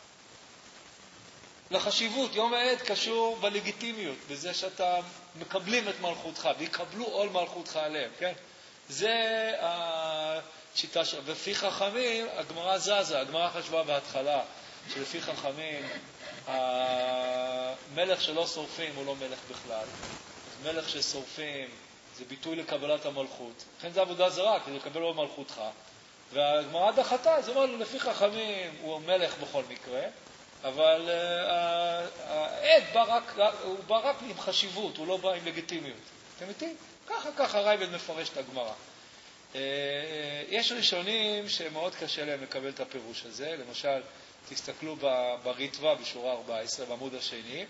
לחשיבות. יום העד קשור בלגיטימיות, בזה שאתה מקבלים את מלכותך, ויקבלו עול מלכותך עליהם, כן? זה השיטה של... ולפי חכמים, הגמרא זזה, הגמרא חשבה בהתחלה, שלפי חכמים, המלך שלא שורפים הוא לא מלך בכלל. מלך ששורפים זה ביטוי לקבלת המלכות. לכן זה עבודה זרה, כדי לקבל עול מלכותך. והגמרא דחתה, זה אומר, לפי חכמים הוא מלך בכל מקרה, אבל העד בא רק, הוא בא רק עם חשיבות, הוא לא בא עם לגיטימיות. אתם איתי? ככה ככה רייבד מפרש את הגמרא. יש ראשונים שמאוד קשה להם לקבל את הפירוש הזה. למשל, תסתכלו בריטווה בשורה ארבע עשרה, בעמוד השני.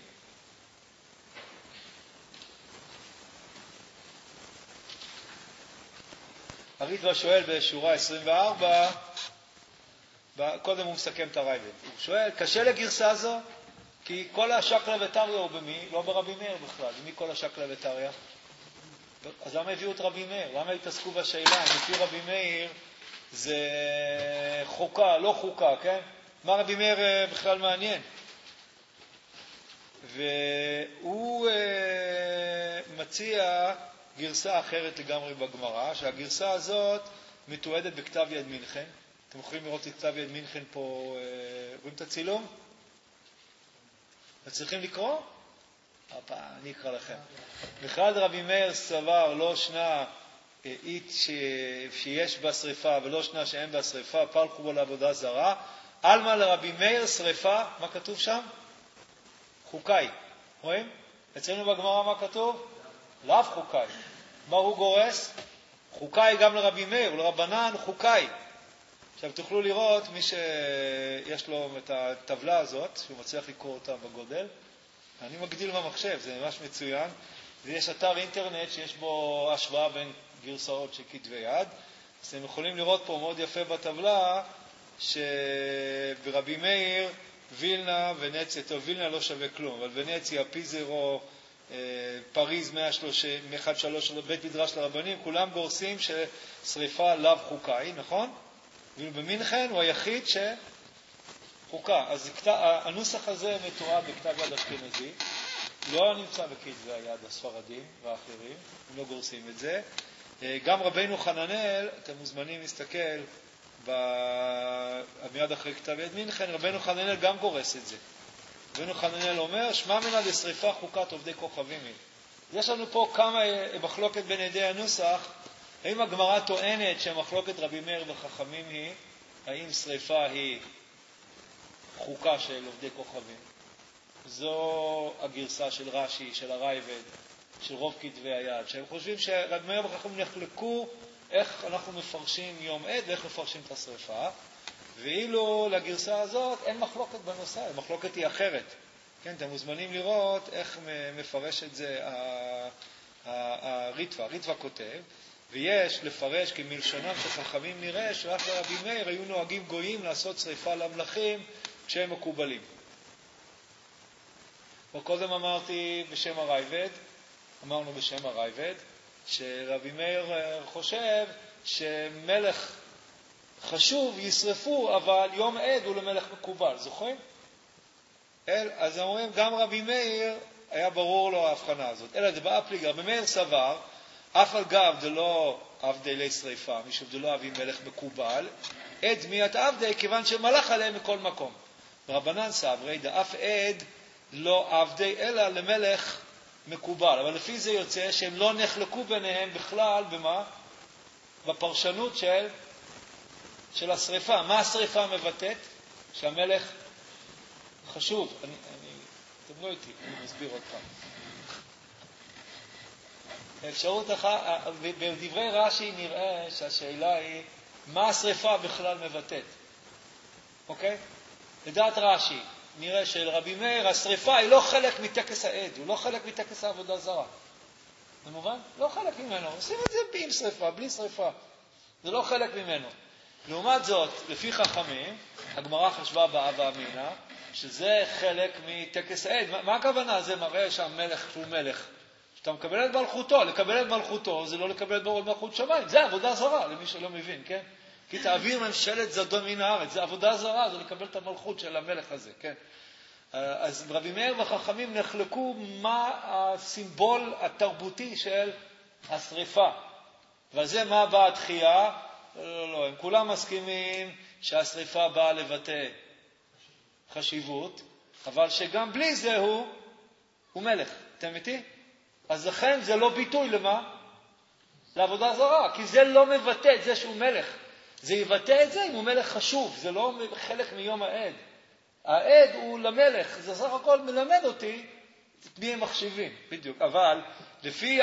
הריטווה שואל בשורה עשרים וארבע, קודם הוא מסכם את הרייבד. הוא שואל, קשה לגרסה זו? כי כל השקלא וטריא הוא במי? לא ברבי מאיר בכלל. ומי כל השקלא וטריא? אז למה הביאו את רבי מאיר? למה התעסקו בשאלה? לפי רבי מאיר זה חוקה, לא חוקה, כן? מה רבי מאיר בכלל מעניין? והוא מציע גרסה אחרת לגמרי בגמרא, שהגרסה הזאת מתועדת בכתב יד מינכן. אתם יכולים לראות את כתב יד מינכן פה, רואים את הצילום? אתם צריכים לקרוא? אפה, אני אקרא לכם. בכלל רבי מאיר סבר לא שנה אית שיש בה שריפה ולא שנה שאין בה שריפה, פלחו בו לעבודה זרה. אלמה לרבי מאיר שריפה, מה כתוב שם? חוקאי. רואים? אצלנו בגמרא מה כתוב? לאו חוקאי. מה הוא גורס? חוקאי גם לרבי מאיר, ולרבנן חוקאי. עכשיו תוכלו לראות, מי שיש לו את הטבלה הזאת, שהוא מצליח לקרוא אותה בגודל, אני מגדיל במחשב, זה ממש מצוין, ויש אתר אינטרנט שיש בו השוואה בין גרסאות של כתבי יד, אז אתם יכולים לראות פה מאוד יפה בטבלה, שברבי מאיר, וילנה ונציה, טוב, וילנה לא שווה כלום, אבל ונציה, פיזרו, פריז מאה ואחת שלוש, בית מדרש לרבנים, כולם גורסים ששריפה לאו חוקאי, נכון? ובמינכן הוא היחיד שחוקה. אז הנוסח הזה מתואר בכתב יד אשכנזי, לא נמצא בכתבי היד הספרדים והאחרים, הם לא גורסים את זה. גם רבינו חננאל, אתם מוזמנים להסתכל מיד אחרי כתב יד מינכן, רבינו חננאל גם גורס את זה. רבינו חננאל אומר, שמע מנה לשריפה חוקת עובדי כוכבים היא. יש לנו פה כמה מחלוקת בין ידי הנוסח, האם הגמרא טוענת שהמחלוקת רבי מאיר וחכמים היא, האם שריפה היא חוקה של עובדי כוכבים? זו הגרסה של רש"י, של הרייבד, של רוב כתבי היד, שהם חושבים שרבי מאיר וחכמים נחלקו איך אנחנו מפרשים יום עד ואיך מפרשים את השריפה, ואילו לגרסה הזאת אין מחלוקת בנושא, המחלוקת היא אחרת. כן, אתם מוזמנים לראות איך מפרש את זה הריטווה. הריטווה כותב, ויש לפרש כמלשונם של חכמים נראה שרק לרבי מאיר היו נוהגים גויים לעשות שריפה למלכים כשהם מקובלים. וקודם אמרתי בשם הרייבד, אמרנו בשם הרייבד, שרבי מאיר חושב שמלך חשוב ישרפו, אבל יום עד הוא למלך מקובל, זוכרים? אל, אז אומרים, גם רבי מאיר היה ברור לו ההבחנה הזאת. אלא זה באה פליגה, רבי מאיר סבר, אף על גב דלא עבדי לי שריפה, משום דלא אבי מלך מקובל, עד מיית עבדי, כיוון שמלך עליהם מכל מקום. רבנן סברי, דאף עד לא עבדי אלא למלך מקובל. אבל לפי זה יוצא שהם לא נחלקו ביניהם בכלל, במה? בפרשנות של, של השריפה. מה השריפה מבטאת? שהמלך חשוב. אני, אני, אתם לא איתי, אני מסביר עוד פעם. אפשרות אחת, בדברי רש"י נראה שהשאלה היא, מה השריפה בכלל מבטאת? אוקיי? לדעת רש"י, נראה שלרבי מאיר השריפה היא לא חלק מטקס העד, הוא לא חלק מטקס העבודה זרה. זה מובן? לא חלק ממנו. עושים את זה עם שריפה, בלי שריפה. זה לא חלק ממנו. לעומת זאת, לפי חכמים, הגמרא חשבה באבא אמינה, שזה חלק מטקס העד. מה, מה הכוונה? זה מראה שהמלך שהוא מלך. שאתה מקבל את מלכותו. לקבל את מלכותו זה לא לקבל את מלכות שמיים. זה עבודה זרה, למי שלא מבין, כן? כי תעביר ממשלת זדון מן הארץ. זה עבודה זרה, זה לקבל את המלכות של המלך הזה, כן? אז רבי מאיר וחכמים נחלקו מה הסימבול התרבותי של השריפה. ועל זה מה באה התחייה? לא, לא, לא. הם כולם מסכימים שהשריפה באה לבטא חשיבות, אבל שגם בלי זה הוא, הוא מלך. אתם איתי? אז לכן זה לא ביטוי למה? לעבודה זרה, כי זה לא מבטא את זה שהוא מלך. זה יבטא את זה אם הוא מלך חשוב, זה לא חלק מיום העד. העד הוא למלך, זה סך הכל מלמד אותי את מי הם מחשיבים, בדיוק. אבל לפי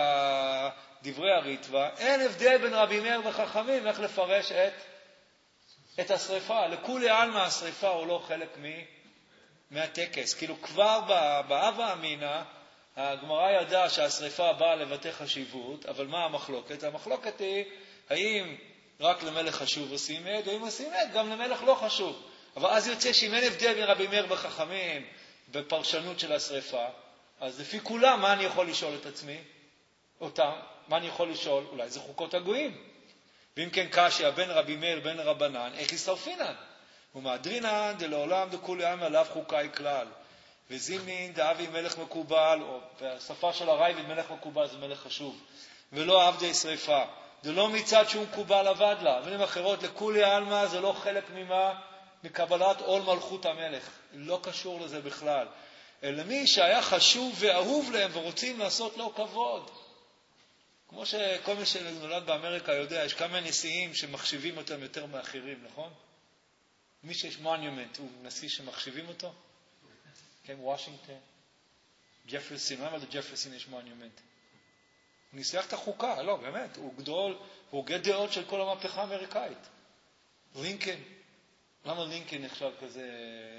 דברי הריטווה, אין הבדל בין רבי מאיר וחכמים איך לפרש את, את השריפה. לכולי עלמא השריפה הוא לא חלק מ, מהטקס. כאילו כבר באבא אמינה, הגמרא ידעה שהשריפה באה לבטא חשיבות, אבל מה המחלוקת? המחלוקת היא, האם רק למלך חשוב עושים עד, או אם עושים עד, גם למלך לא חשוב. אבל אז יוצא שאם אין הבדל בין רבי מאיר וחכמים בפרשנות של השריפה, אז לפי כולם, מה אני יכול לשאול את עצמי? אותם, מה אני יכול לשאול? אולי זה חוקות הגויים. ואם כן קשיא בין רבי מאיר בין רבנן, איך ישרפינן? ומהדרינן דלעולם דכולי עלמא לאו חוקאי כלל. וזימין דאבי מלך מקובל, או בשפה של הרייבד מלך מקובל זה מלך חשוב. ולא עבדי שריפה. זה לא מצד שהוא מקובל עבד לה. במילים אחרות, לכולי עלמא זה לא חלק ממה? מקבלת עול מלכות המלך. לא קשור לזה בכלל. אלא מי שהיה חשוב ואהוב להם ורוצים לעשות לו כבוד. כמו שכל מי שנולד באמריקה יודע, יש כמה נשיאים שמחשיבים אותם יותר מאחרים, נכון? מי שיש מונומנט, הוא נשיא שמחשיבים אותו? כן, וושינגטון, ג'פרסון, למה לג'פרסון יש מונומנט? הוא ניסח את החוקה, לא, באמת, הוא גדול, הוא הוגה דעות של כל המהפכה האמריקאית. לינקן, למה לינקן נחשב כזה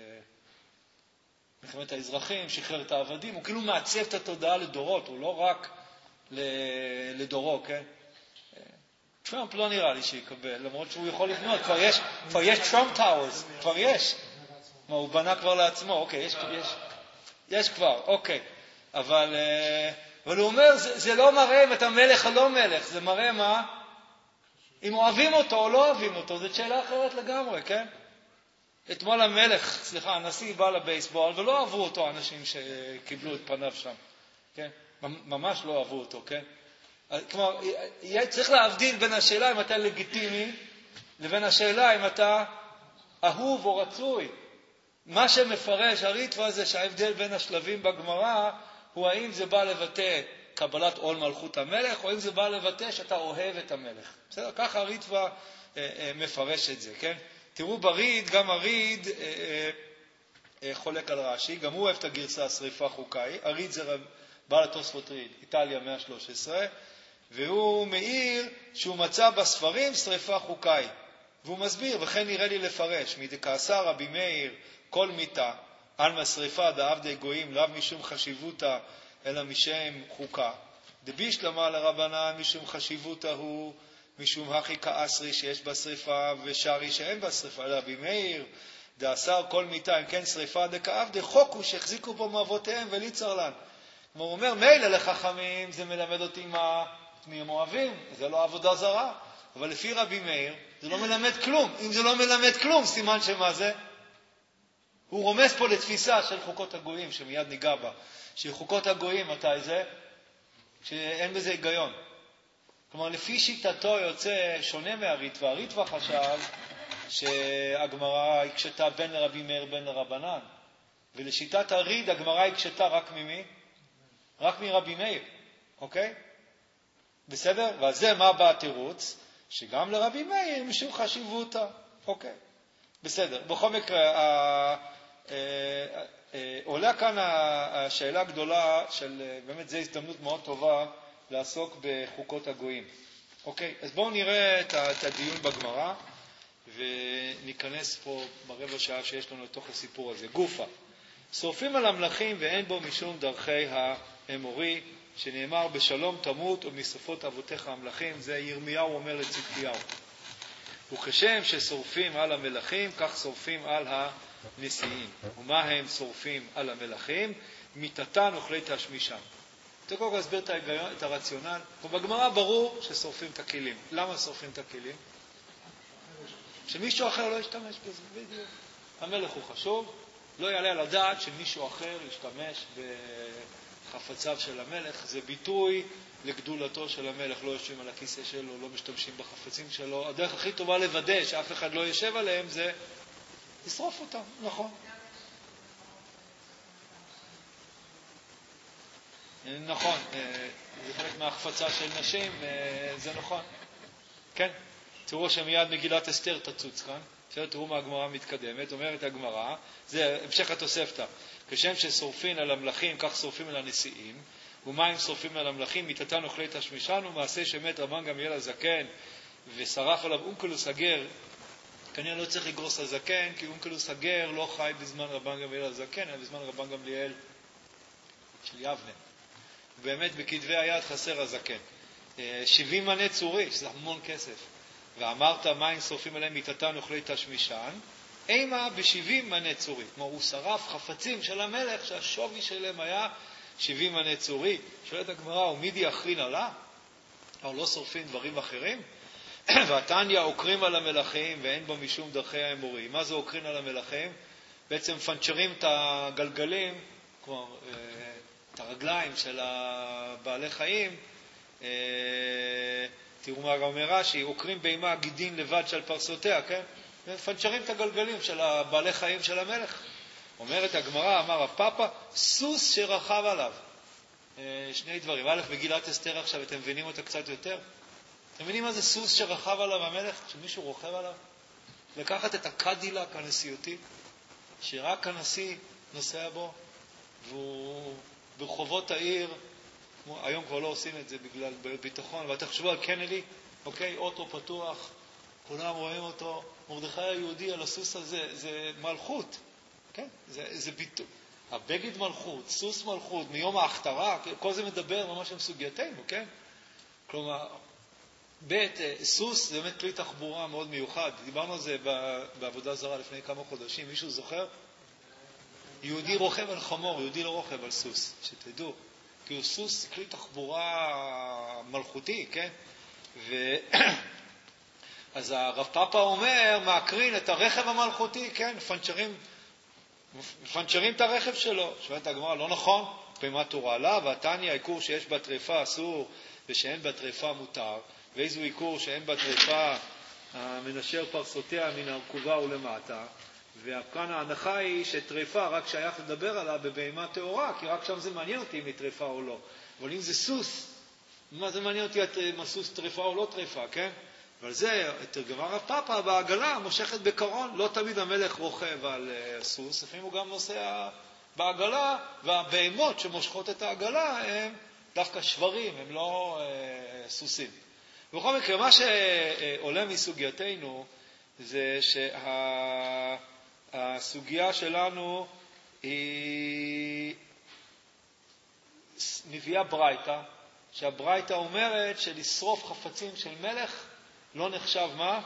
מלחמת האזרחים, שחרר את העבדים? הוא כאילו מעצב את התודעה לדורות, הוא לא רק לדורו, כן? טראמפ לא נראה לי שיקבל, למרות שהוא יכול לבנות, כבר יש, כבר יש טראמפ טאוורס, כבר יש. מה, הוא בנה כבר לעצמו, אוקיי, יש, יש, יש כבר, אוקיי. אבל, אבל הוא אומר, זה, זה לא מראה אם אתה מלך או לא מלך, זה מראה מה? אם אוהבים אותו או לא אוהבים אותו, זאת שאלה אחרת לגמרי, כן? אתמול המלך, סליחה, הנשיא בא לבייסבול, ולא אהבו אותו אנשים שקיבלו את פניו שם, כן? ממש לא אהבו אותו, כן? כלומר, צריך להבדיל בין השאלה אם אתה לגיטימי, לבין השאלה אם אתה אהוב או רצוי. מה שמפרש הריטווה זה שההבדל בין השלבים בגמרא, הוא האם זה בא לבטא קבלת עול מלכות המלך, או אם זה בא לבטא שאתה אוהב את המלך. בסדר? ככה הריטווה אה, אה, מפרש את זה, כן? תראו בריד, גם הריד אה, אה, חולק על רש"י, גם הוא אוהב את הגרסה השריפה חוקאי. הריד זה רב, בעל התוספות ריד, איטליה מאה ושלוש עשרה, והוא מעיר שהוא מצא בספרים שריפה חוקאי. והוא מסביר, וכן נראה לי לפרש, מדכעסה רבי מאיר כל מיתה, על משריפה דעבדי גויים, לאו משום חשיבותה, אלא משם חוקה. דבישלמה לרבנן משום חשיבותה הוא, משום הכי כאסרי שיש בשריפה, ושרי שאין בשריפה. רבי מאיר דאסר כל מיתה, אם כן שריפה דכעבדי, חוקו שהחזיקו בו מאבותיהם וליצר לן. כלומר, הוא אומר, מילא לחכמים, זה מלמד אותי מה, מי הם אוהבים, זה לא עבודה זרה. אבל לפי רבי מאיר, זה לא מלמד כלום. אם זה לא מלמד כלום, סימן שמה זה? הוא רומז פה לתפיסה של חוקות הגויים, שמיד ניגע בה. שחוקות הגויים, מתי זה? שאין בזה היגיון. כלומר, לפי שיטתו יוצא שונה מהריטווה. הריטווה חשב שהגמרא הקשתה בין לרבי מאיר בין לרבנן. ולשיטת הריד, הגמרא הקשתה רק ממי? רק מרבי מאיר. אוקיי? בסדר? ועל זה מה בא התירוץ? שגם לרבי מאיר משום חשיבותה. אוקיי. בסדר. בכל מקרה, עולה כאן השאלה הגדולה של, באמת זו הזדמנות מאוד טובה לעסוק בחוקות הגויים. אוקיי, אז בואו נראה את הדיון בגמרא, וניכנס פה ברבע שעה שיש לנו לתוך הסיפור הזה. גופה. שורפים על המלכים ואין בו משום דרכי האמורי, שנאמר בשלום תמות ומשרפות אבותיך המלכים, זה ירמיהו אומר לצדקיהו. וכשם ששורפים על המלכים, כך שורפים על הנשיאים. ומה הם שורפים על המלכים? מיתתן אוכלי תשמישם. אתה קודם כל אסביר את ההיגיון, את הרציונל. ובגמרא ברור ששורפים את הכלים. למה שורפים את הכלים? שמישהו אחר לא ישתמש בזה. בדיוק. המלך הוא חשוב, לא יעלה על הדעת שמישהו אחר ישתמש בחפציו של המלך. זה ביטוי לגדולתו של המלך. לא יושבים על הכיסא שלו, לא משתמשים בחפצים שלו. הדרך הכי טובה לוודא שאף אחד לא יושב עליהם זה לשרוף אותם, נכון? נכון, זה חלק מהחפצה של נשים, זה נכון. כן, תראו שמיד מגילת אסתר תצוץ כאן. תראו מה הגמרא מתקדמת, אומרת הגמרא, זה המשך התוספתא. כשם ששורפים על המלכים, כך שורפים על הנשיאים. ומה אם שורפים על המלכים? מיתתן אוכלי תשמישן, ומעשה שמת רבן גמליאל הזקן ושרף עליו אונקלוס הגר. כנראה לא צריך לגרוס הזקן, כי אונקלוס הגר לא חי בזמן רבן גמליאל הזקן, אלא בזמן רבן גמליאל של יבנה. באמת בכתבי היד חסר הזקן. שבעים מנה צורי, שזה המון כסף. ואמרת מה אם שורפים עליהם מיתתן אוכלי תשמישן, אימה בשבעים מנה צורי. כלומר, הוא שרף חפצים של המלך שהשווי שלהם היה שבעים מנה צורי. שואלת הגמרא, ומידי אחרין עלה? או לא שורפים דברים אחרים? והתניא עוקרים על המלכים ואין בו משום דרכי האמורי. מה זה עוקרים על המלכים? בעצם פנצ'רים את הגלגלים, כלומר, את הרגליים של הבעלי חיים. תראו מה אומר רש"י, עוקרים בהמה גידין לבד של פרסותיה, כן? פנצ'רים את הגלגלים של הבעלי חיים של המלך. אומרת הגמרא, אמר הפאפה, סוס שרכב עליו. שני דברים. א', מגילת אסתר עכשיו, אתם מבינים אותה קצת יותר? אתם מבינים מה זה סוס שרכב עליו המלך? שמישהו רוכב עליו? לקחת את הקדילק הנשיאותי, שרק הנשיא נוסע בו, והוא ברחובות העיר, היום כבר לא עושים את זה בגלל ביטחון, ואתה חשבו על קנלי, אוקיי, אוטו פתוח, כולם רואים אותו, מרדכי היהודי על הסוס הזה, זה מלכות, כן? זה, זה ביטוי. הבגד מלכות, סוס מלכות, מיום ההכתרה, כל זה מדבר ממש עם סוגייתנו, כן? כלומר, בית, סוס זה באמת כלי תחבורה מאוד מיוחד. דיברנו על זה בעבודה זרה לפני כמה חודשים. מישהו זוכר? יהודי רוכב על חמור, יהודי לא רוכב על סוס, שתדעו. כי הוא סוס כלי תחבורה מלכותי, כן? ו... אז הרב פאפה אומר, מעקרין את הרכב המלכותי, כן? פנצ'רים, פנצ'רים את הרכב שלו. שואלת הגמרא, לא נכון, פעימה תורה לה, והתניא, העיקור שיש בה טריפה אסור, ושאין בה טריפה מותר. ואיזו עיקור שאין בה טריפה המנשר פרסותיה מן הרכובה ולמטה. וכאן ההנחה היא שטריפה רק שייך לדבר עליה בבהמה טהורה, כי רק שם זה מעניין אותי אם היא טריפה או לא. אבל אם זה סוס, מה זה מעניין אותי אם הסוס טריפה או לא טריפה, כן? אבל זה, גמרא הפאפה בעגלה מושכת בקרון, לא תמיד המלך רוכב על סוס, לפעמים הוא גם נוסע בעגלה, והבהמות שמושכות את העגלה הם דווקא שברים, הם לא אה, סוסים. בכל מקרה, מה שעולה מסוגייתנו זה שהסוגיה שלנו היא מביאה ברייתא, שהברייתא אומרת שלשרוף חפצים של מלך לא נחשב מה?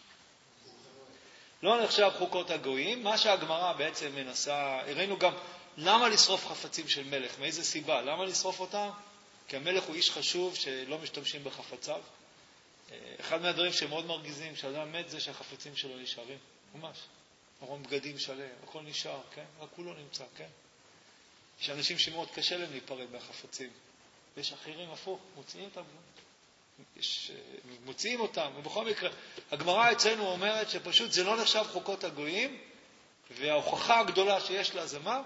לא נחשב חוקות הגויים. מה שהגמרא בעצם מנסה, הראינו גם למה לשרוף חפצים של מלך, מאיזה סיבה, למה לשרוף אותם? כי המלך הוא איש חשוב שלא משתמשים בחפציו. אחד מהדברים שמאוד מרגיזים, שאדם מת זה שהחפצים שלו נשארים, ממש. ארון בגדים שלם, הכל נשאר, כן? רק הוא לא נמצא, כן? יש אנשים שמאוד קשה להם להיפרד מהחפצים. ויש אחרים הפוך, מוציאים אותם. יש, מוציאים אותם, ובכל מקרה, הגמרא אצלנו אומרת שפשוט זה לא נחשב חוקות הגויים, וההוכחה הגדולה שיש לה זה מה?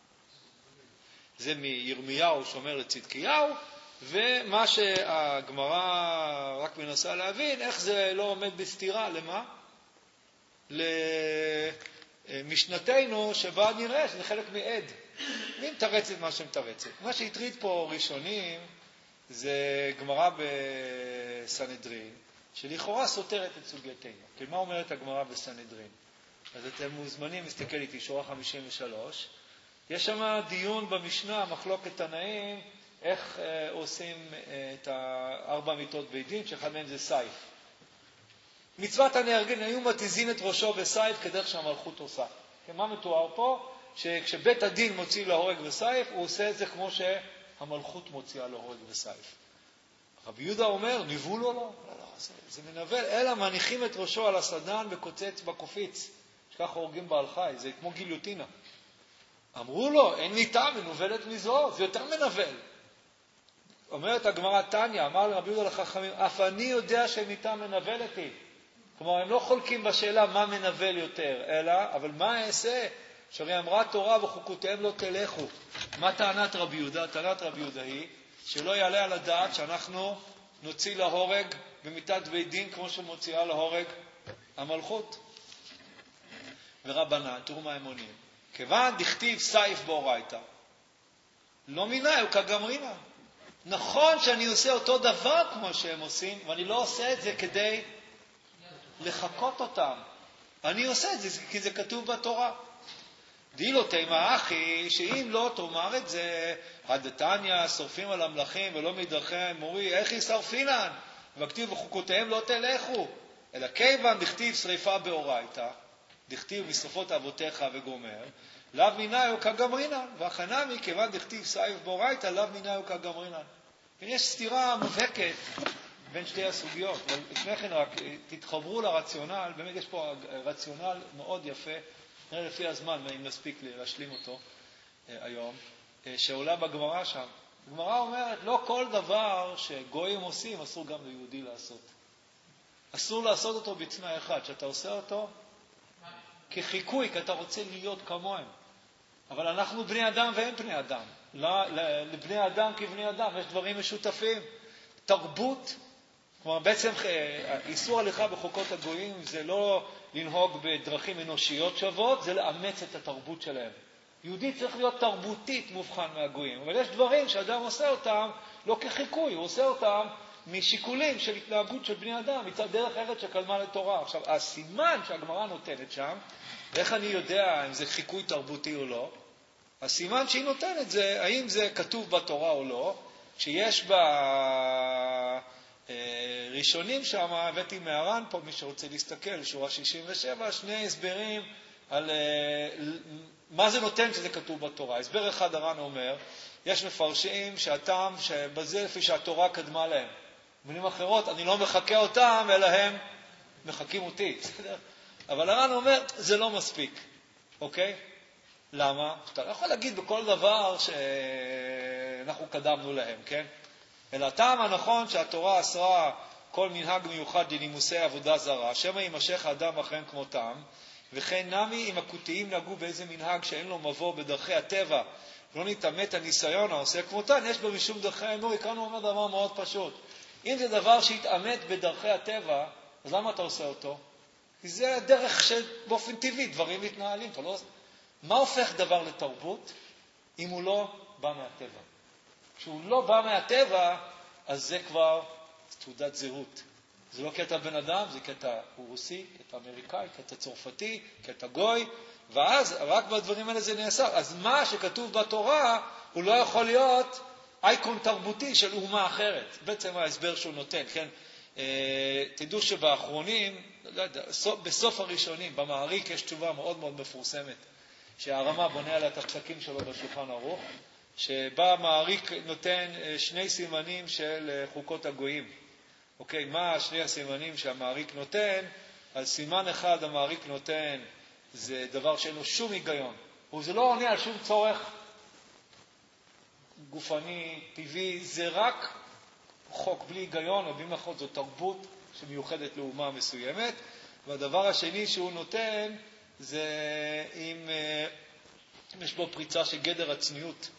זה מירמיהו שאומר לצדקיהו, ומה שהגמרא רק מנסה להבין, איך זה לא עומד בסתירה, למה? למשנתנו שבה נראה שזה חלק מעד. מי מתרצת מה שמתרצת? מה שהטריד פה ראשונים זה גמרא בסנהדרין, שלכאורה סותרת את סוגייתנו. כי מה אומרת הגמרא בסנהדרין? אז אתם מוזמנים להסתכל איתי, שורה חמישים ושלוש. יש שם דיון במשנה, מחלוקת תנאים, איך אה, עושים אה, את הארבע מיתות בית דין, שאחד מהם זה סייף. מצוות הנהרגים, היו מתיזים את ראשו בסייף כדרך שהמלכות עושה. מה מתואר פה? שכשבית הדין מוציא להורג בסייף, הוא עושה את זה כמו שהמלכות מוציאה להורג בסייף. רבי יהודה אומר, ניבול או לא? לא, לא, זה, זה מנבל, אלא מניחים את ראשו על הסדן וקוצץ בקופיץ. שכך הורגים בעל חי, זה כמו גיליוטינה. אמרו לו, אין מיטה מנובלת מזו, זה יותר מנבל. אומרת הגמרא תניא, אמר לרבי יהודה לחכמים, אף אני יודע שמיטה מנבלת היא. כלומר, הם לא חולקים בשאלה מה מנבל יותר, אלא, אבל מה אעשה? שהרי אמרה תורה וחוקותיהם לא תלכו. מה טענת רבי יהודה? טענת רבי יהודה היא שלא יעלה על הדעת שאנחנו נוציא להורג במיטת בית דין כמו שמוציאה להורג המלכות. ורבנן, תראו מה הם עונים. כיוון דכתיב סייף באורייתא, לא מינה, הוא כגמרינה. נכון שאני עושה אותו דבר כמו שהם עושים, ואני לא עושה את זה כדי לחכות אותם. אני עושה את זה כי זה כתוב בתורה. דילו תימא אחי, שאם לא תאמר את זה, הדתניא שורפים על המלכים ולא מדרכיהם, מורי, איך ישרפינן? וכתיב בחוקותיהם לא תלכו. אלא כיוון דכתיב שריפה באורייתא, דכתיב משרפות אבותיך וגומר, לאו מינהו כגמרינן, והחנמי כיוון דכתיב סייף באורייתא, לאו מינהו כגמרינן. יש סתירה מובהקת בין שתי הסוגיות, אבל לפני כן רק תתחברו לרציונל, באמת יש פה רציונל מאוד יפה, נראה לפי הזמן, אם נספיק להשלים אותו היום, שעולה בגמרא שם. הגמרא אומרת, לא כל דבר שגויים עושים, אסור גם ליהודי לעשות. אסור לעשות אותו בתנאי אחד, שאתה עושה אותו כחיקוי, כי אתה רוצה להיות כמוהם. אבל אנחנו בני אדם והם בני אדם. לבני אדם כבני אדם, יש דברים משותפים. תרבות, כלומר בעצם איסור הליכה בחוקות הגויים זה לא לנהוג בדרכים אנושיות שוות, זה לאמץ את התרבות שלהם. יהודי צריך להיות תרבותית מובחן מהגויים, אבל יש דברים שאדם עושה אותם לא כחיקוי, הוא עושה אותם משיקולים של התנהגות של בני אדם, מצד דרך ארץ שקדמה לתורה. עכשיו, הסימן שהגמרא נותנת שם, איך אני יודע אם זה חיקוי תרבותי או לא? הסימן שהיא נותנת זה, האם זה כתוב בתורה או לא, שיש בראשונים שם, הבאתי מהר"ן פה, מי שרוצה להסתכל, שורה שישים ושבע, שני הסברים על מה זה נותן שזה כתוב בתורה. הסבר אחד הר"ן אומר, יש מפרשים שהטעם שבזה לפי שהתורה קדמה להם. במילים אחרות, אני לא מחכה אותם, אלא הם מחכים אותי. אבל הר"ן אומר, זה לא מספיק. אוקיי? למה? אתה לא יכול להגיד בכל דבר שאנחנו קדמנו להם, כן? אלא הטעם הנכון שהתורה אסרה כל מנהג מיוחד לנימוסי עבודה זרה, שמא יימשך האדם אחריהם כמותם, וכן נמי אם הכותיים נהגו באיזה מנהג שאין לו מבוא בדרכי הטבע, לא נתאמת הניסיון העושה כמותן, יש בו משום דרכי האמורי. כאן הוא אומר דבר מאוד פשוט. אם זה דבר שהתאמת בדרכי הטבע, אז למה אתה עושה אותו? כי זה הדרך שבאופן טבעי דברים מתנהלים. לא... מה הופך דבר לתרבות? אם הוא לא בא מהטבע. כשהוא לא בא מהטבע, אז זה כבר תעודת זהות. זה לא קטע בן אדם, זה קטע רוסי, קטע אמריקאי, קטע צרפתי, קטע גוי, ואז רק בדברים האלה זה נאסר. אז מה שכתוב בתורה, הוא לא יכול להיות אייקון תרבותי של אומה אחרת. בעצם ההסבר שהוא נותן, כן? תדעו שבאחרונים, לא יודע, בסוף הראשונים, במעריק יש תשובה מאוד מאוד מפורסמת, שהרמה בונה עליה את הפסקים שלו בשולחן ערוך, שבה המעריק נותן שני סימנים של חוקות הגויים. אוקיי, מה שני הסימנים שהמעריק נותן? על סימן אחד המעריק נותן, זה דבר שאין לו שום היגיון. וזה לא עונה על שום צורך גופני, טבעי, זה רק חוק בלי היגיון, או במיוחד זו תרבות שמיוחדת לאומה מסוימת. והדבר השני שהוא נותן, זה אם יש בו פריצה של גדר הצניעות.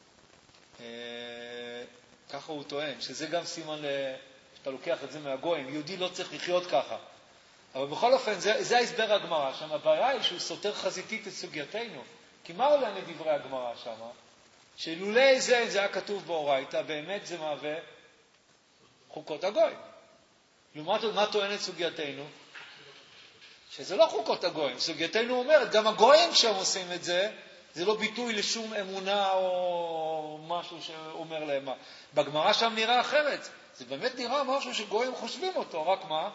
ככה הוא טוען, שזה גם סימן, שאתה לוקח את זה מהגויים, יהודי לא צריך לחיות ככה. אבל בכל אופן, זה, זה ההסבר הגמרא שם. הבעיה היא שהוא סותר חזיתית את סוגייתנו. כי מה עולה מדברי הגמרא שם? שלולי זה, זה היה כתוב באורייתא, באמת זה מהווה חוקות הגויים. לעומת מה טוענת סוגייתנו? שזה לא חוקות הגויים. סוגייתנו אומרת, גם הגויים שם עושים את זה, זה לא ביטוי לשום אמונה או משהו שאומר להם מה. בגמרא שם נראה אחרת. זה באמת נראה משהו שגויים חושבים אותו, רק מה?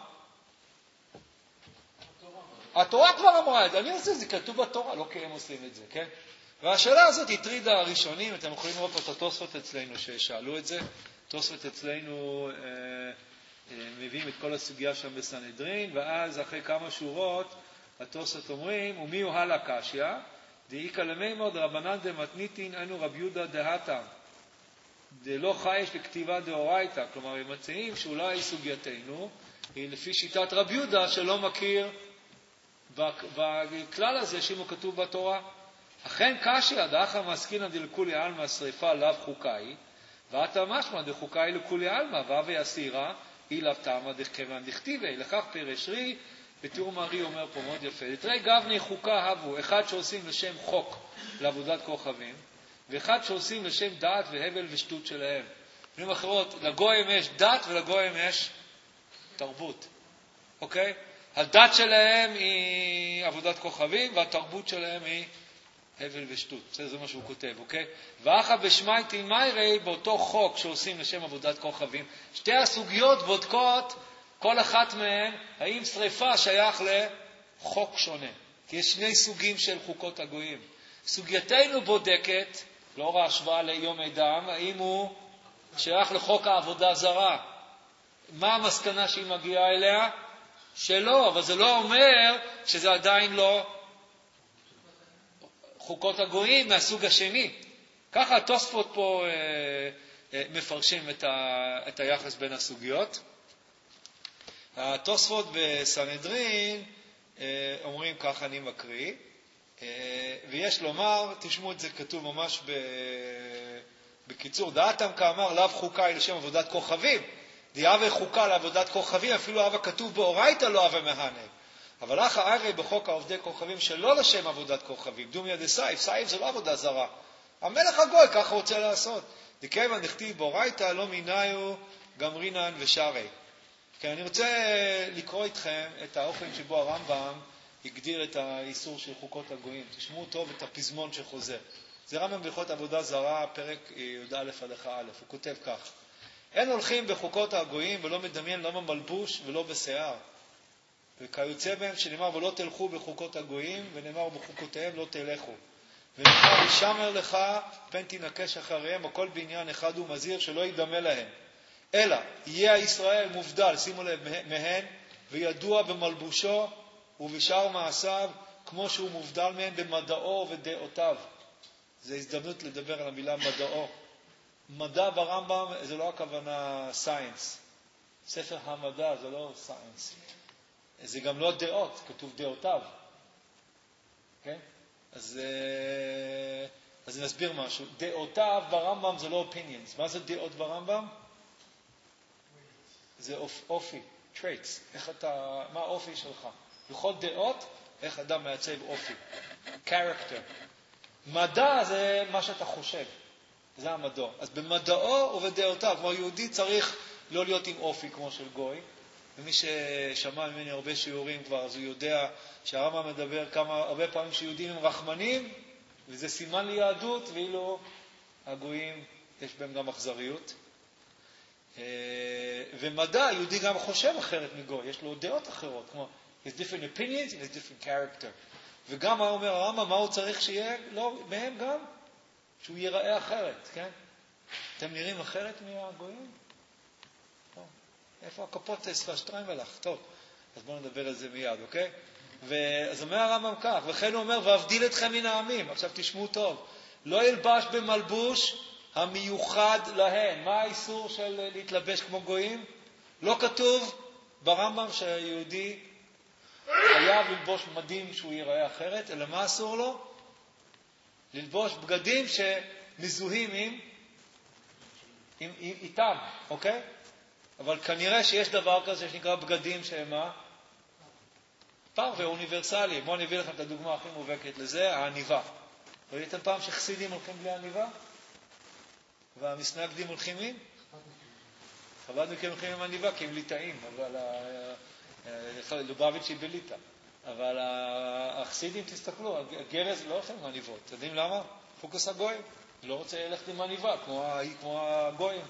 התורה כבר אמרה את זה. אני עושה את זה, כתוב בתורה, לא כי הם עושים את זה, כן? והשאלה הזאת הטרידה הראשונים, אתם יכולים לראות פה את התוספות אצלנו ששאלו את זה. תוספות אצלנו אה, אה, מביאים את כל הסוגיה שם בסנהדרין, ואז אחרי כמה שורות התוספות אומרים, ומי הוא הלאה קשיא? דאיקא למימוד רבנן דמתניתין אנו רב יהודה דהתם. דלא חייש לכתיבה דאורייתא. כלומר, הם מציעים שאולי סוגייתנו היא לפי שיטת רב יהודה שלא מכיר בכלל הזה שאם הוא כתוב בתורה. אכן קשיא דאחא מסקינא דלכולי עלמא שריפה לאו חוקאי, ואתא משמע דחוקאי לכולי עלמא, והווה אסירא אי לאו טעמא דכיוון דכתיבי. לכך פירש רי, בתיאור מרי אומר פה מאוד יפה. דתרי גבני חוקה הבו, אחד שעושים לשם חוק לעבודת כוכבים, ואחד שעושים לשם דעת והבל ושטות שלהם. במילים אחרות, לגויים יש דת ולגויים יש תרבות. אוקיי? הדת שלהם היא עבודת כוכבים, והתרבות שלהם היא הבל ושטות. זה, זה מה שהוא כותב, אוקיי? ואחא בשמייטין מיירי, באותו חוק שעושים לשם עבודת כוכבים, שתי הסוגיות בודקות, כל אחת מהן, האם שריפה שייך לחוק שונה. כי יש שני סוגים של חוקות הגויים. סוגייתנו בודקת, לאור ההשוואה ליום אדם, האם הוא שייך לחוק העבודה זרה. מה המסקנה שהיא מגיעה אליה? שלא, אבל זה לא אומר שזה עדיין לא חוקות הגויים מהסוג השני. ככה התוספות פה אה, אה, מפרשים את, ה, את היחס בין הסוגיות. התוספות בסנהדרין אה, אומרים ככה, אני מקריא, אה, ויש לומר, תשמעו את זה כתוב ממש ב, בקיצור, דעתם כאמר לאו חוקאי לשם עבודת כוכבים, דיאווה חוקה לעבודת כוכבים, אפילו אבא כתוב באורייתא לא אבא מהנג. אבל אחא הרי בחוק העובדי כוכבים שלא לשם עבודת כוכבים, דומיה דסייף, סייף זה לא עבודה זרה. המלך הגוי ככה רוצה לעשות. דכיוון דכתיב באורייתא לא מיניו גמרינן ושרי. כן, אני רוצה לקרוא איתכם את האופן שבו הרמב"ם הגדיר את האיסור של חוקות הגויים. תשמעו טוב את הפזמון שחוזר. זה רמב"ם בהלכות עבודה זרה, פרק י"א הלכה א', הוא כותב כך: אין הולכים בחוקות הגויים ולא מדמיין לא במלבוש ולא בשיער. וכיוצא בהם שנאמר ולא תלכו בחוקות הגויים, ונאמר בחוקותיהם לא תלכו. ונאמר ישמר לך פן תנקש אחריהם, הכל בעניין אחד הוא מזהיר שלא ידמה להם. אלא יהיה ישראל מובדל, שימו לב, מהן, וידוע במלבושו ובשאר מעשיו, כמו שהוא מובדל מהן במדעו ודעותיו. זו הזדמנות לדבר על המילה מדעו. מדע ברמב"ם זה לא הכוונה סיינס. ספר המדע זה לא סיינס. זה גם לא דעות, כתוב דעותיו. כן? אז, אז נסביר משהו. דעותיו ברמב"ם זה לא opinions. מה זה דעות ברמב"ם? זה אופי, traits. איך אתה, מה האופי שלך? בכל דעות, איך אדם מעצב אופי. character. מדע זה מה שאתה חושב. זה המדע. אז במדעו ובדעותיו, כמו יהודי צריך לא להיות עם אופי כמו של גוי. ומי ששמע ממני הרבה שיעורים כבר, אז הוא יודע שהרמב"ם מדבר כמה, הרבה פעמים שיהודים הם רחמנים, וזה סימן ליהדות, ואילו הגויים יש בהם גם אכזריות. ומדע, יהודי גם חושב אחרת מגוי, יש לו דעות אחרות, כמו, יש different opinions, יש different character. וגם מה אומר הרמב"ם, מה הוא צריך שיהיה, לא, מהם גם, שהוא ייראה אחרת, כן? אתם נראים אחרת מהגויים? טוב. איפה הקופוטס והשטריימלך? טוב, אז בואו נדבר על זה מיד, אוקיי? ואז אומר הרמב"ם כך, וכן הוא אומר, ואבדיל אתכם מן העמים. עכשיו תשמעו טוב, לא ילבש במלבוש המיוחד להן. מה האיסור של להתלבש כמו גויים? לא כתוב ברמב"ם שהיהודי חייב ללבוש מדים שהוא ייראה אחרת, אלא מה אסור לו? ללבוש בגדים שמזוהים עם, עם, עם איתם, אוקיי? אבל כנראה שיש דבר כזה שנקרא בגדים שהם מה? פרווה אוניברסלי. בואו אני אביא לכם את הדוגמה הכי מובהקת לזה, העניבה. ראיתם פעם שחסידים הולכים בלי עניבה? והמסנגדים הולכים עם? חב"דניקים הולכים עם עניבה כי הם ליטאים, אבל לובביץ' היא בליטא. אבל החסידים, תסתכלו, הגרז לא הולכים עם עניבות. אתם יודעים למה? פוקוס הגויים. לא רוצה ללכת עם עניבה, כמו הגויים.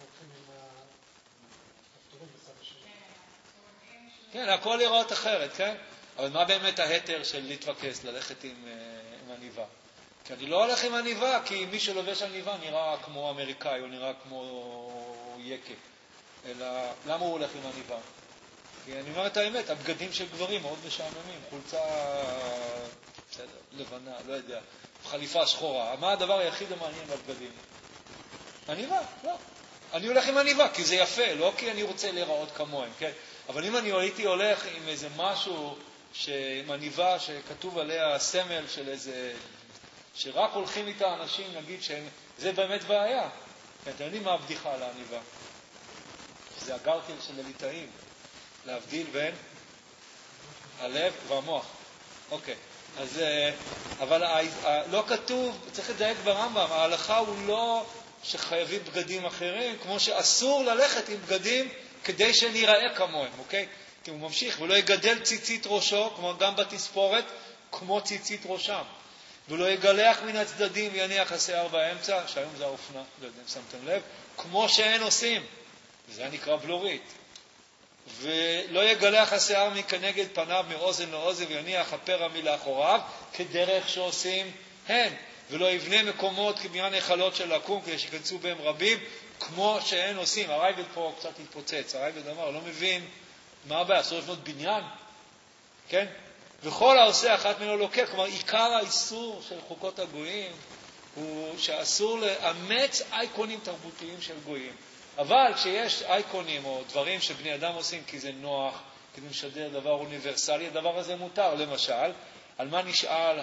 כן, הכל יראות אחרת, כן? אבל מה באמת ההתר של להתפקס, ללכת עם, עם עניבה? כי אני לא הולך עם עניבה, כי מי שלובש עניבה נראה כמו אמריקאי, או נראה כמו יקה. אלא, למה הוא הולך עם עניבה? כי אני אומר את האמת, הבגדים של גברים מאוד משעממים, חולצה בסדר, לבנה, לא יודע, חליפה שחורה. מה הדבר היחיד המעניין בבגדים? עניבה, לא. אני הולך עם עניבה, כי זה יפה, לא כי אני רוצה להיראות כמוהם, כן? אבל אם אני הייתי הולך עם איזה משהו, עם עניבה שכתוב עליה סמל של איזה, שרק הולכים איתה אנשים, נגיד שזה באמת בעיה. אתם יודעים מה הבדיחה על העניבה? זה הגרטל של הליטאים, להבדיל בין הלב והמוח. אוקיי, אז, אבל לא כתוב, צריך לדייק ברמב"ם, ההלכה הוא לא שחייבים בגדים אחרים, כמו שאסור ללכת עם בגדים כדי שנראה כמוהם, אוקיי? כי הוא ממשיך, ולא יגדל ציצית ראשו, כמו גם בתספורת, כמו ציצית ראשם. ולא יגלח מן הצדדים ויניח השיער באמצע, שהיום זה האופנה, לא יודע אם שמתם לב, כמו שאין עושים. וזה נקרא בלורית. ולא יגלח השיער מכנגד פניו מאוזן לאוזן ויניח הפרע מלאחוריו, כדרך שעושים הן. ולא יבנה מקומות כבניין היכלות של לקום, כדי שיכנסו בהם רבים, כמו שאין עושים. הרייבד פה קצת התפוצץ. הרייבד אמר, לא מבין מה הבעיה, אסור לבנות בניין? כן? וכל העושה אחת ממנו לוקח. כלומר, עיקר האיסור של חוקות הגויים הוא שאסור לאמץ אייקונים תרבותיים של גויים. אבל כשיש אייקונים או דברים שבני אדם עושים כי זה נוח, כדי לשדר דבר אוניברסלי, הדבר הזה מותר. למשל, על מה נשאל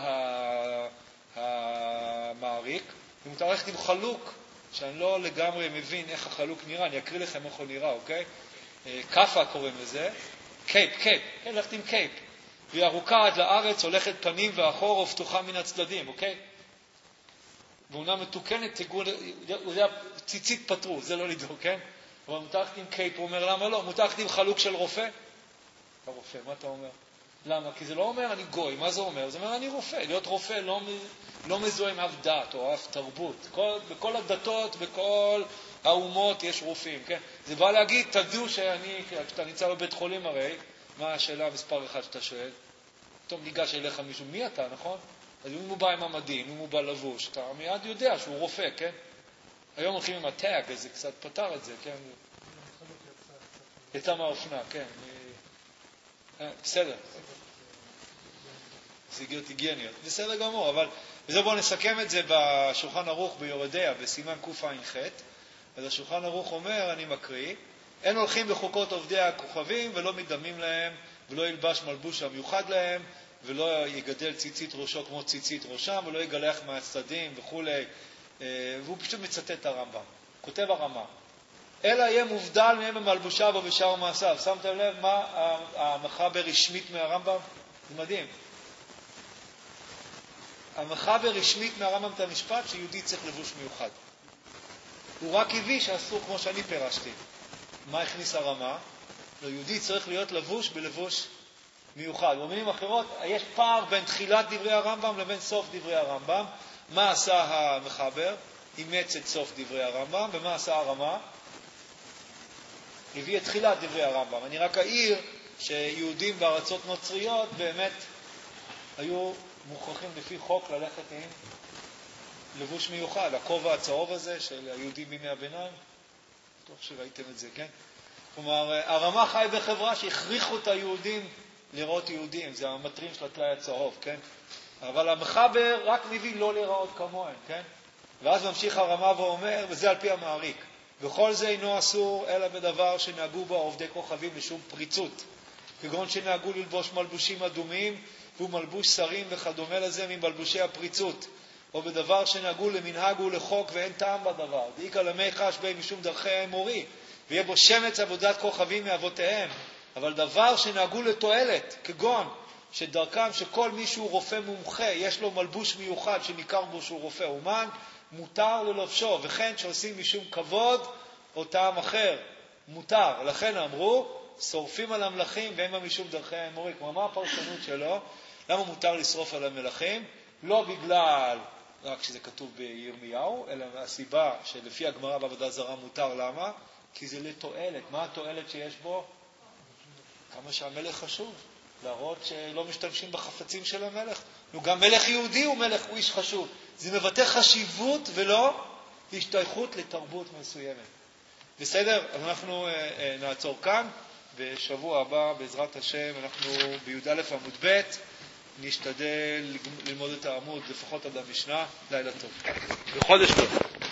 המעריק? אם מותר ללכת עם חלוק, שאני לא לגמרי מבין איך החלוק נראה, אני אקריא לכם איך הוא נראה, אוקיי? קפה קוראים לזה, קייפ, קייפ, כן, ללכת עם קייפ. והיא ארוכה עד לארץ, הולכת פנים ואחור ופתוחה מן הצדדים, אוקיי? ואומנם מתוקנת, זה ציצית פטרו, זה לא לדאוג, כן? אבל מותר ללכת עם קייפ, הוא אומר, למה לא? מותר ללכת עם חלוק של רופא? אתה רופא, מה אתה אומר? למה? כי זה לא אומר אני גוי, מה זה אומר? זה אומר אני רופא. להיות רופא לא, לא מזוהה עם אף דת או אף תרבות. כל, בכל הדתות, בכל האומות יש רופאים, כן? זה בא להגיד, תדעו שאני, כשאתה נמצא בבית חולים הרי, מה השאלה מספר אחד שאתה שואל? פתאום ניגש אליך מישהו, מי אתה, נכון? אז אם הוא בא עם המדין, אם הוא בא לבוש, אתה מיד יודע שהוא רופא, כן? היום הולכים עם הטאג, אז זה קצת פתר את זה, כן? יצא מהאופנה, כן. בסדר. סוגיות היגייניות. בסדר גמור, אבל וזה בואו נסכם את זה בשולחן ערוך ביורדיה, בסימן קע"ח. אז השולחן ערוך אומר, אני מקריא, אין הולכים בחוקות עובדי הכוכבים ולא מדמים להם, ולא ילבש מלבוש המיוחד להם, ולא יגדל ציצית ראשו כמו ציצית ראשם, ולא יגלח מהצדדים וכו'. והוא פשוט מצטט את הרמב"ם. כותב הרמ"א. אלא יהיה מובדל מהם במלבושיו ובשאר מעשיו. שמתם לב מה המחבר רשמית מהרמב"ם? זה מדהים. המחבר רשמית מהרמב"ם את המשפט שיהודי צריך לבוש מיוחד. הוא רק הביא שאסור כמו שאני פירשתי. מה הכניס הרמה? לא, יהודי צריך להיות לבוש בלבוש מיוחד. במילים אחרות, יש פער בין תחילת דברי הרמב"ם לבין סוף דברי הרמב"ם. מה עשה המחבר? אימץ את סוף דברי הרמב"ם, ומה עשה הרמה? הביא את תחילת דברי הרמב"ם. אני רק אעיר שיהודים בארצות נוצריות באמת היו מוכרחים לפי חוק ללכת עם לבוש מיוחד. הכובע הצהוב הזה של היהודים בימי הביניים, טוב שראיתם את זה, כן? כלומר, הרמה חי בחברה שהכריחו את היהודים לראות יהודים, זה המטרים של הטלאי הצהוב, כן? אבל המחבר רק מביא לא לראות כמוהם, כן? ואז ממשיך הרמה ואומר, וזה על פי המעריק, וכל זה אינו אסור אלא בדבר שנהגו בו עובדי כוכבים לשום פריצות, כגון שנהגו ללבוש מלבושים אדומים והוא מלבוש שרים וכדומה לזה ממלבושי הפריצות, או בדבר שנהגו למנהג ולחוק ואין טעם בדבר, דאיקה למי חש בין משום דרכי האמורי, ויהיה בו שמץ עבודת כוכבים מאבותיהם, אבל דבר שנהגו לתועלת, כגון שדרכם שכל מישהו רופא מומחה, יש לו מלבוש מיוחד שניכר בו שהוא רופא אומן, מותר ללובשו, וכן שעושים משום כבוד או טעם אחר, מותר. לכן אמרו, שורפים על המלכים ואין משום דרכי האמורי. כלומר, מה הפרשנות שלו? למה מותר לשרוף על המלכים? לא בגלל, רק שזה כתוב בירמיהו, אלא הסיבה שלפי הגמרא בעבודה זרה מותר. למה? כי זה לתועלת. מה התועלת שיש בו? כמה שהמלך חשוב. להראות שלא משתמשים בחפצים של המלך. גם מלך יהודי הוא מלך, הוא איש חשוב. זה מבטא חשיבות ולא השתייכות לתרבות מסוימת. בסדר? אז אנחנו אה, אה, נעצור כאן. בשבוע הבא, בעזרת השם, אנחנו בי"א עמוד ב' נשתדל ללמוד את העמוד, לפחות עד המשנה. לילה טוב. בחודש טוב.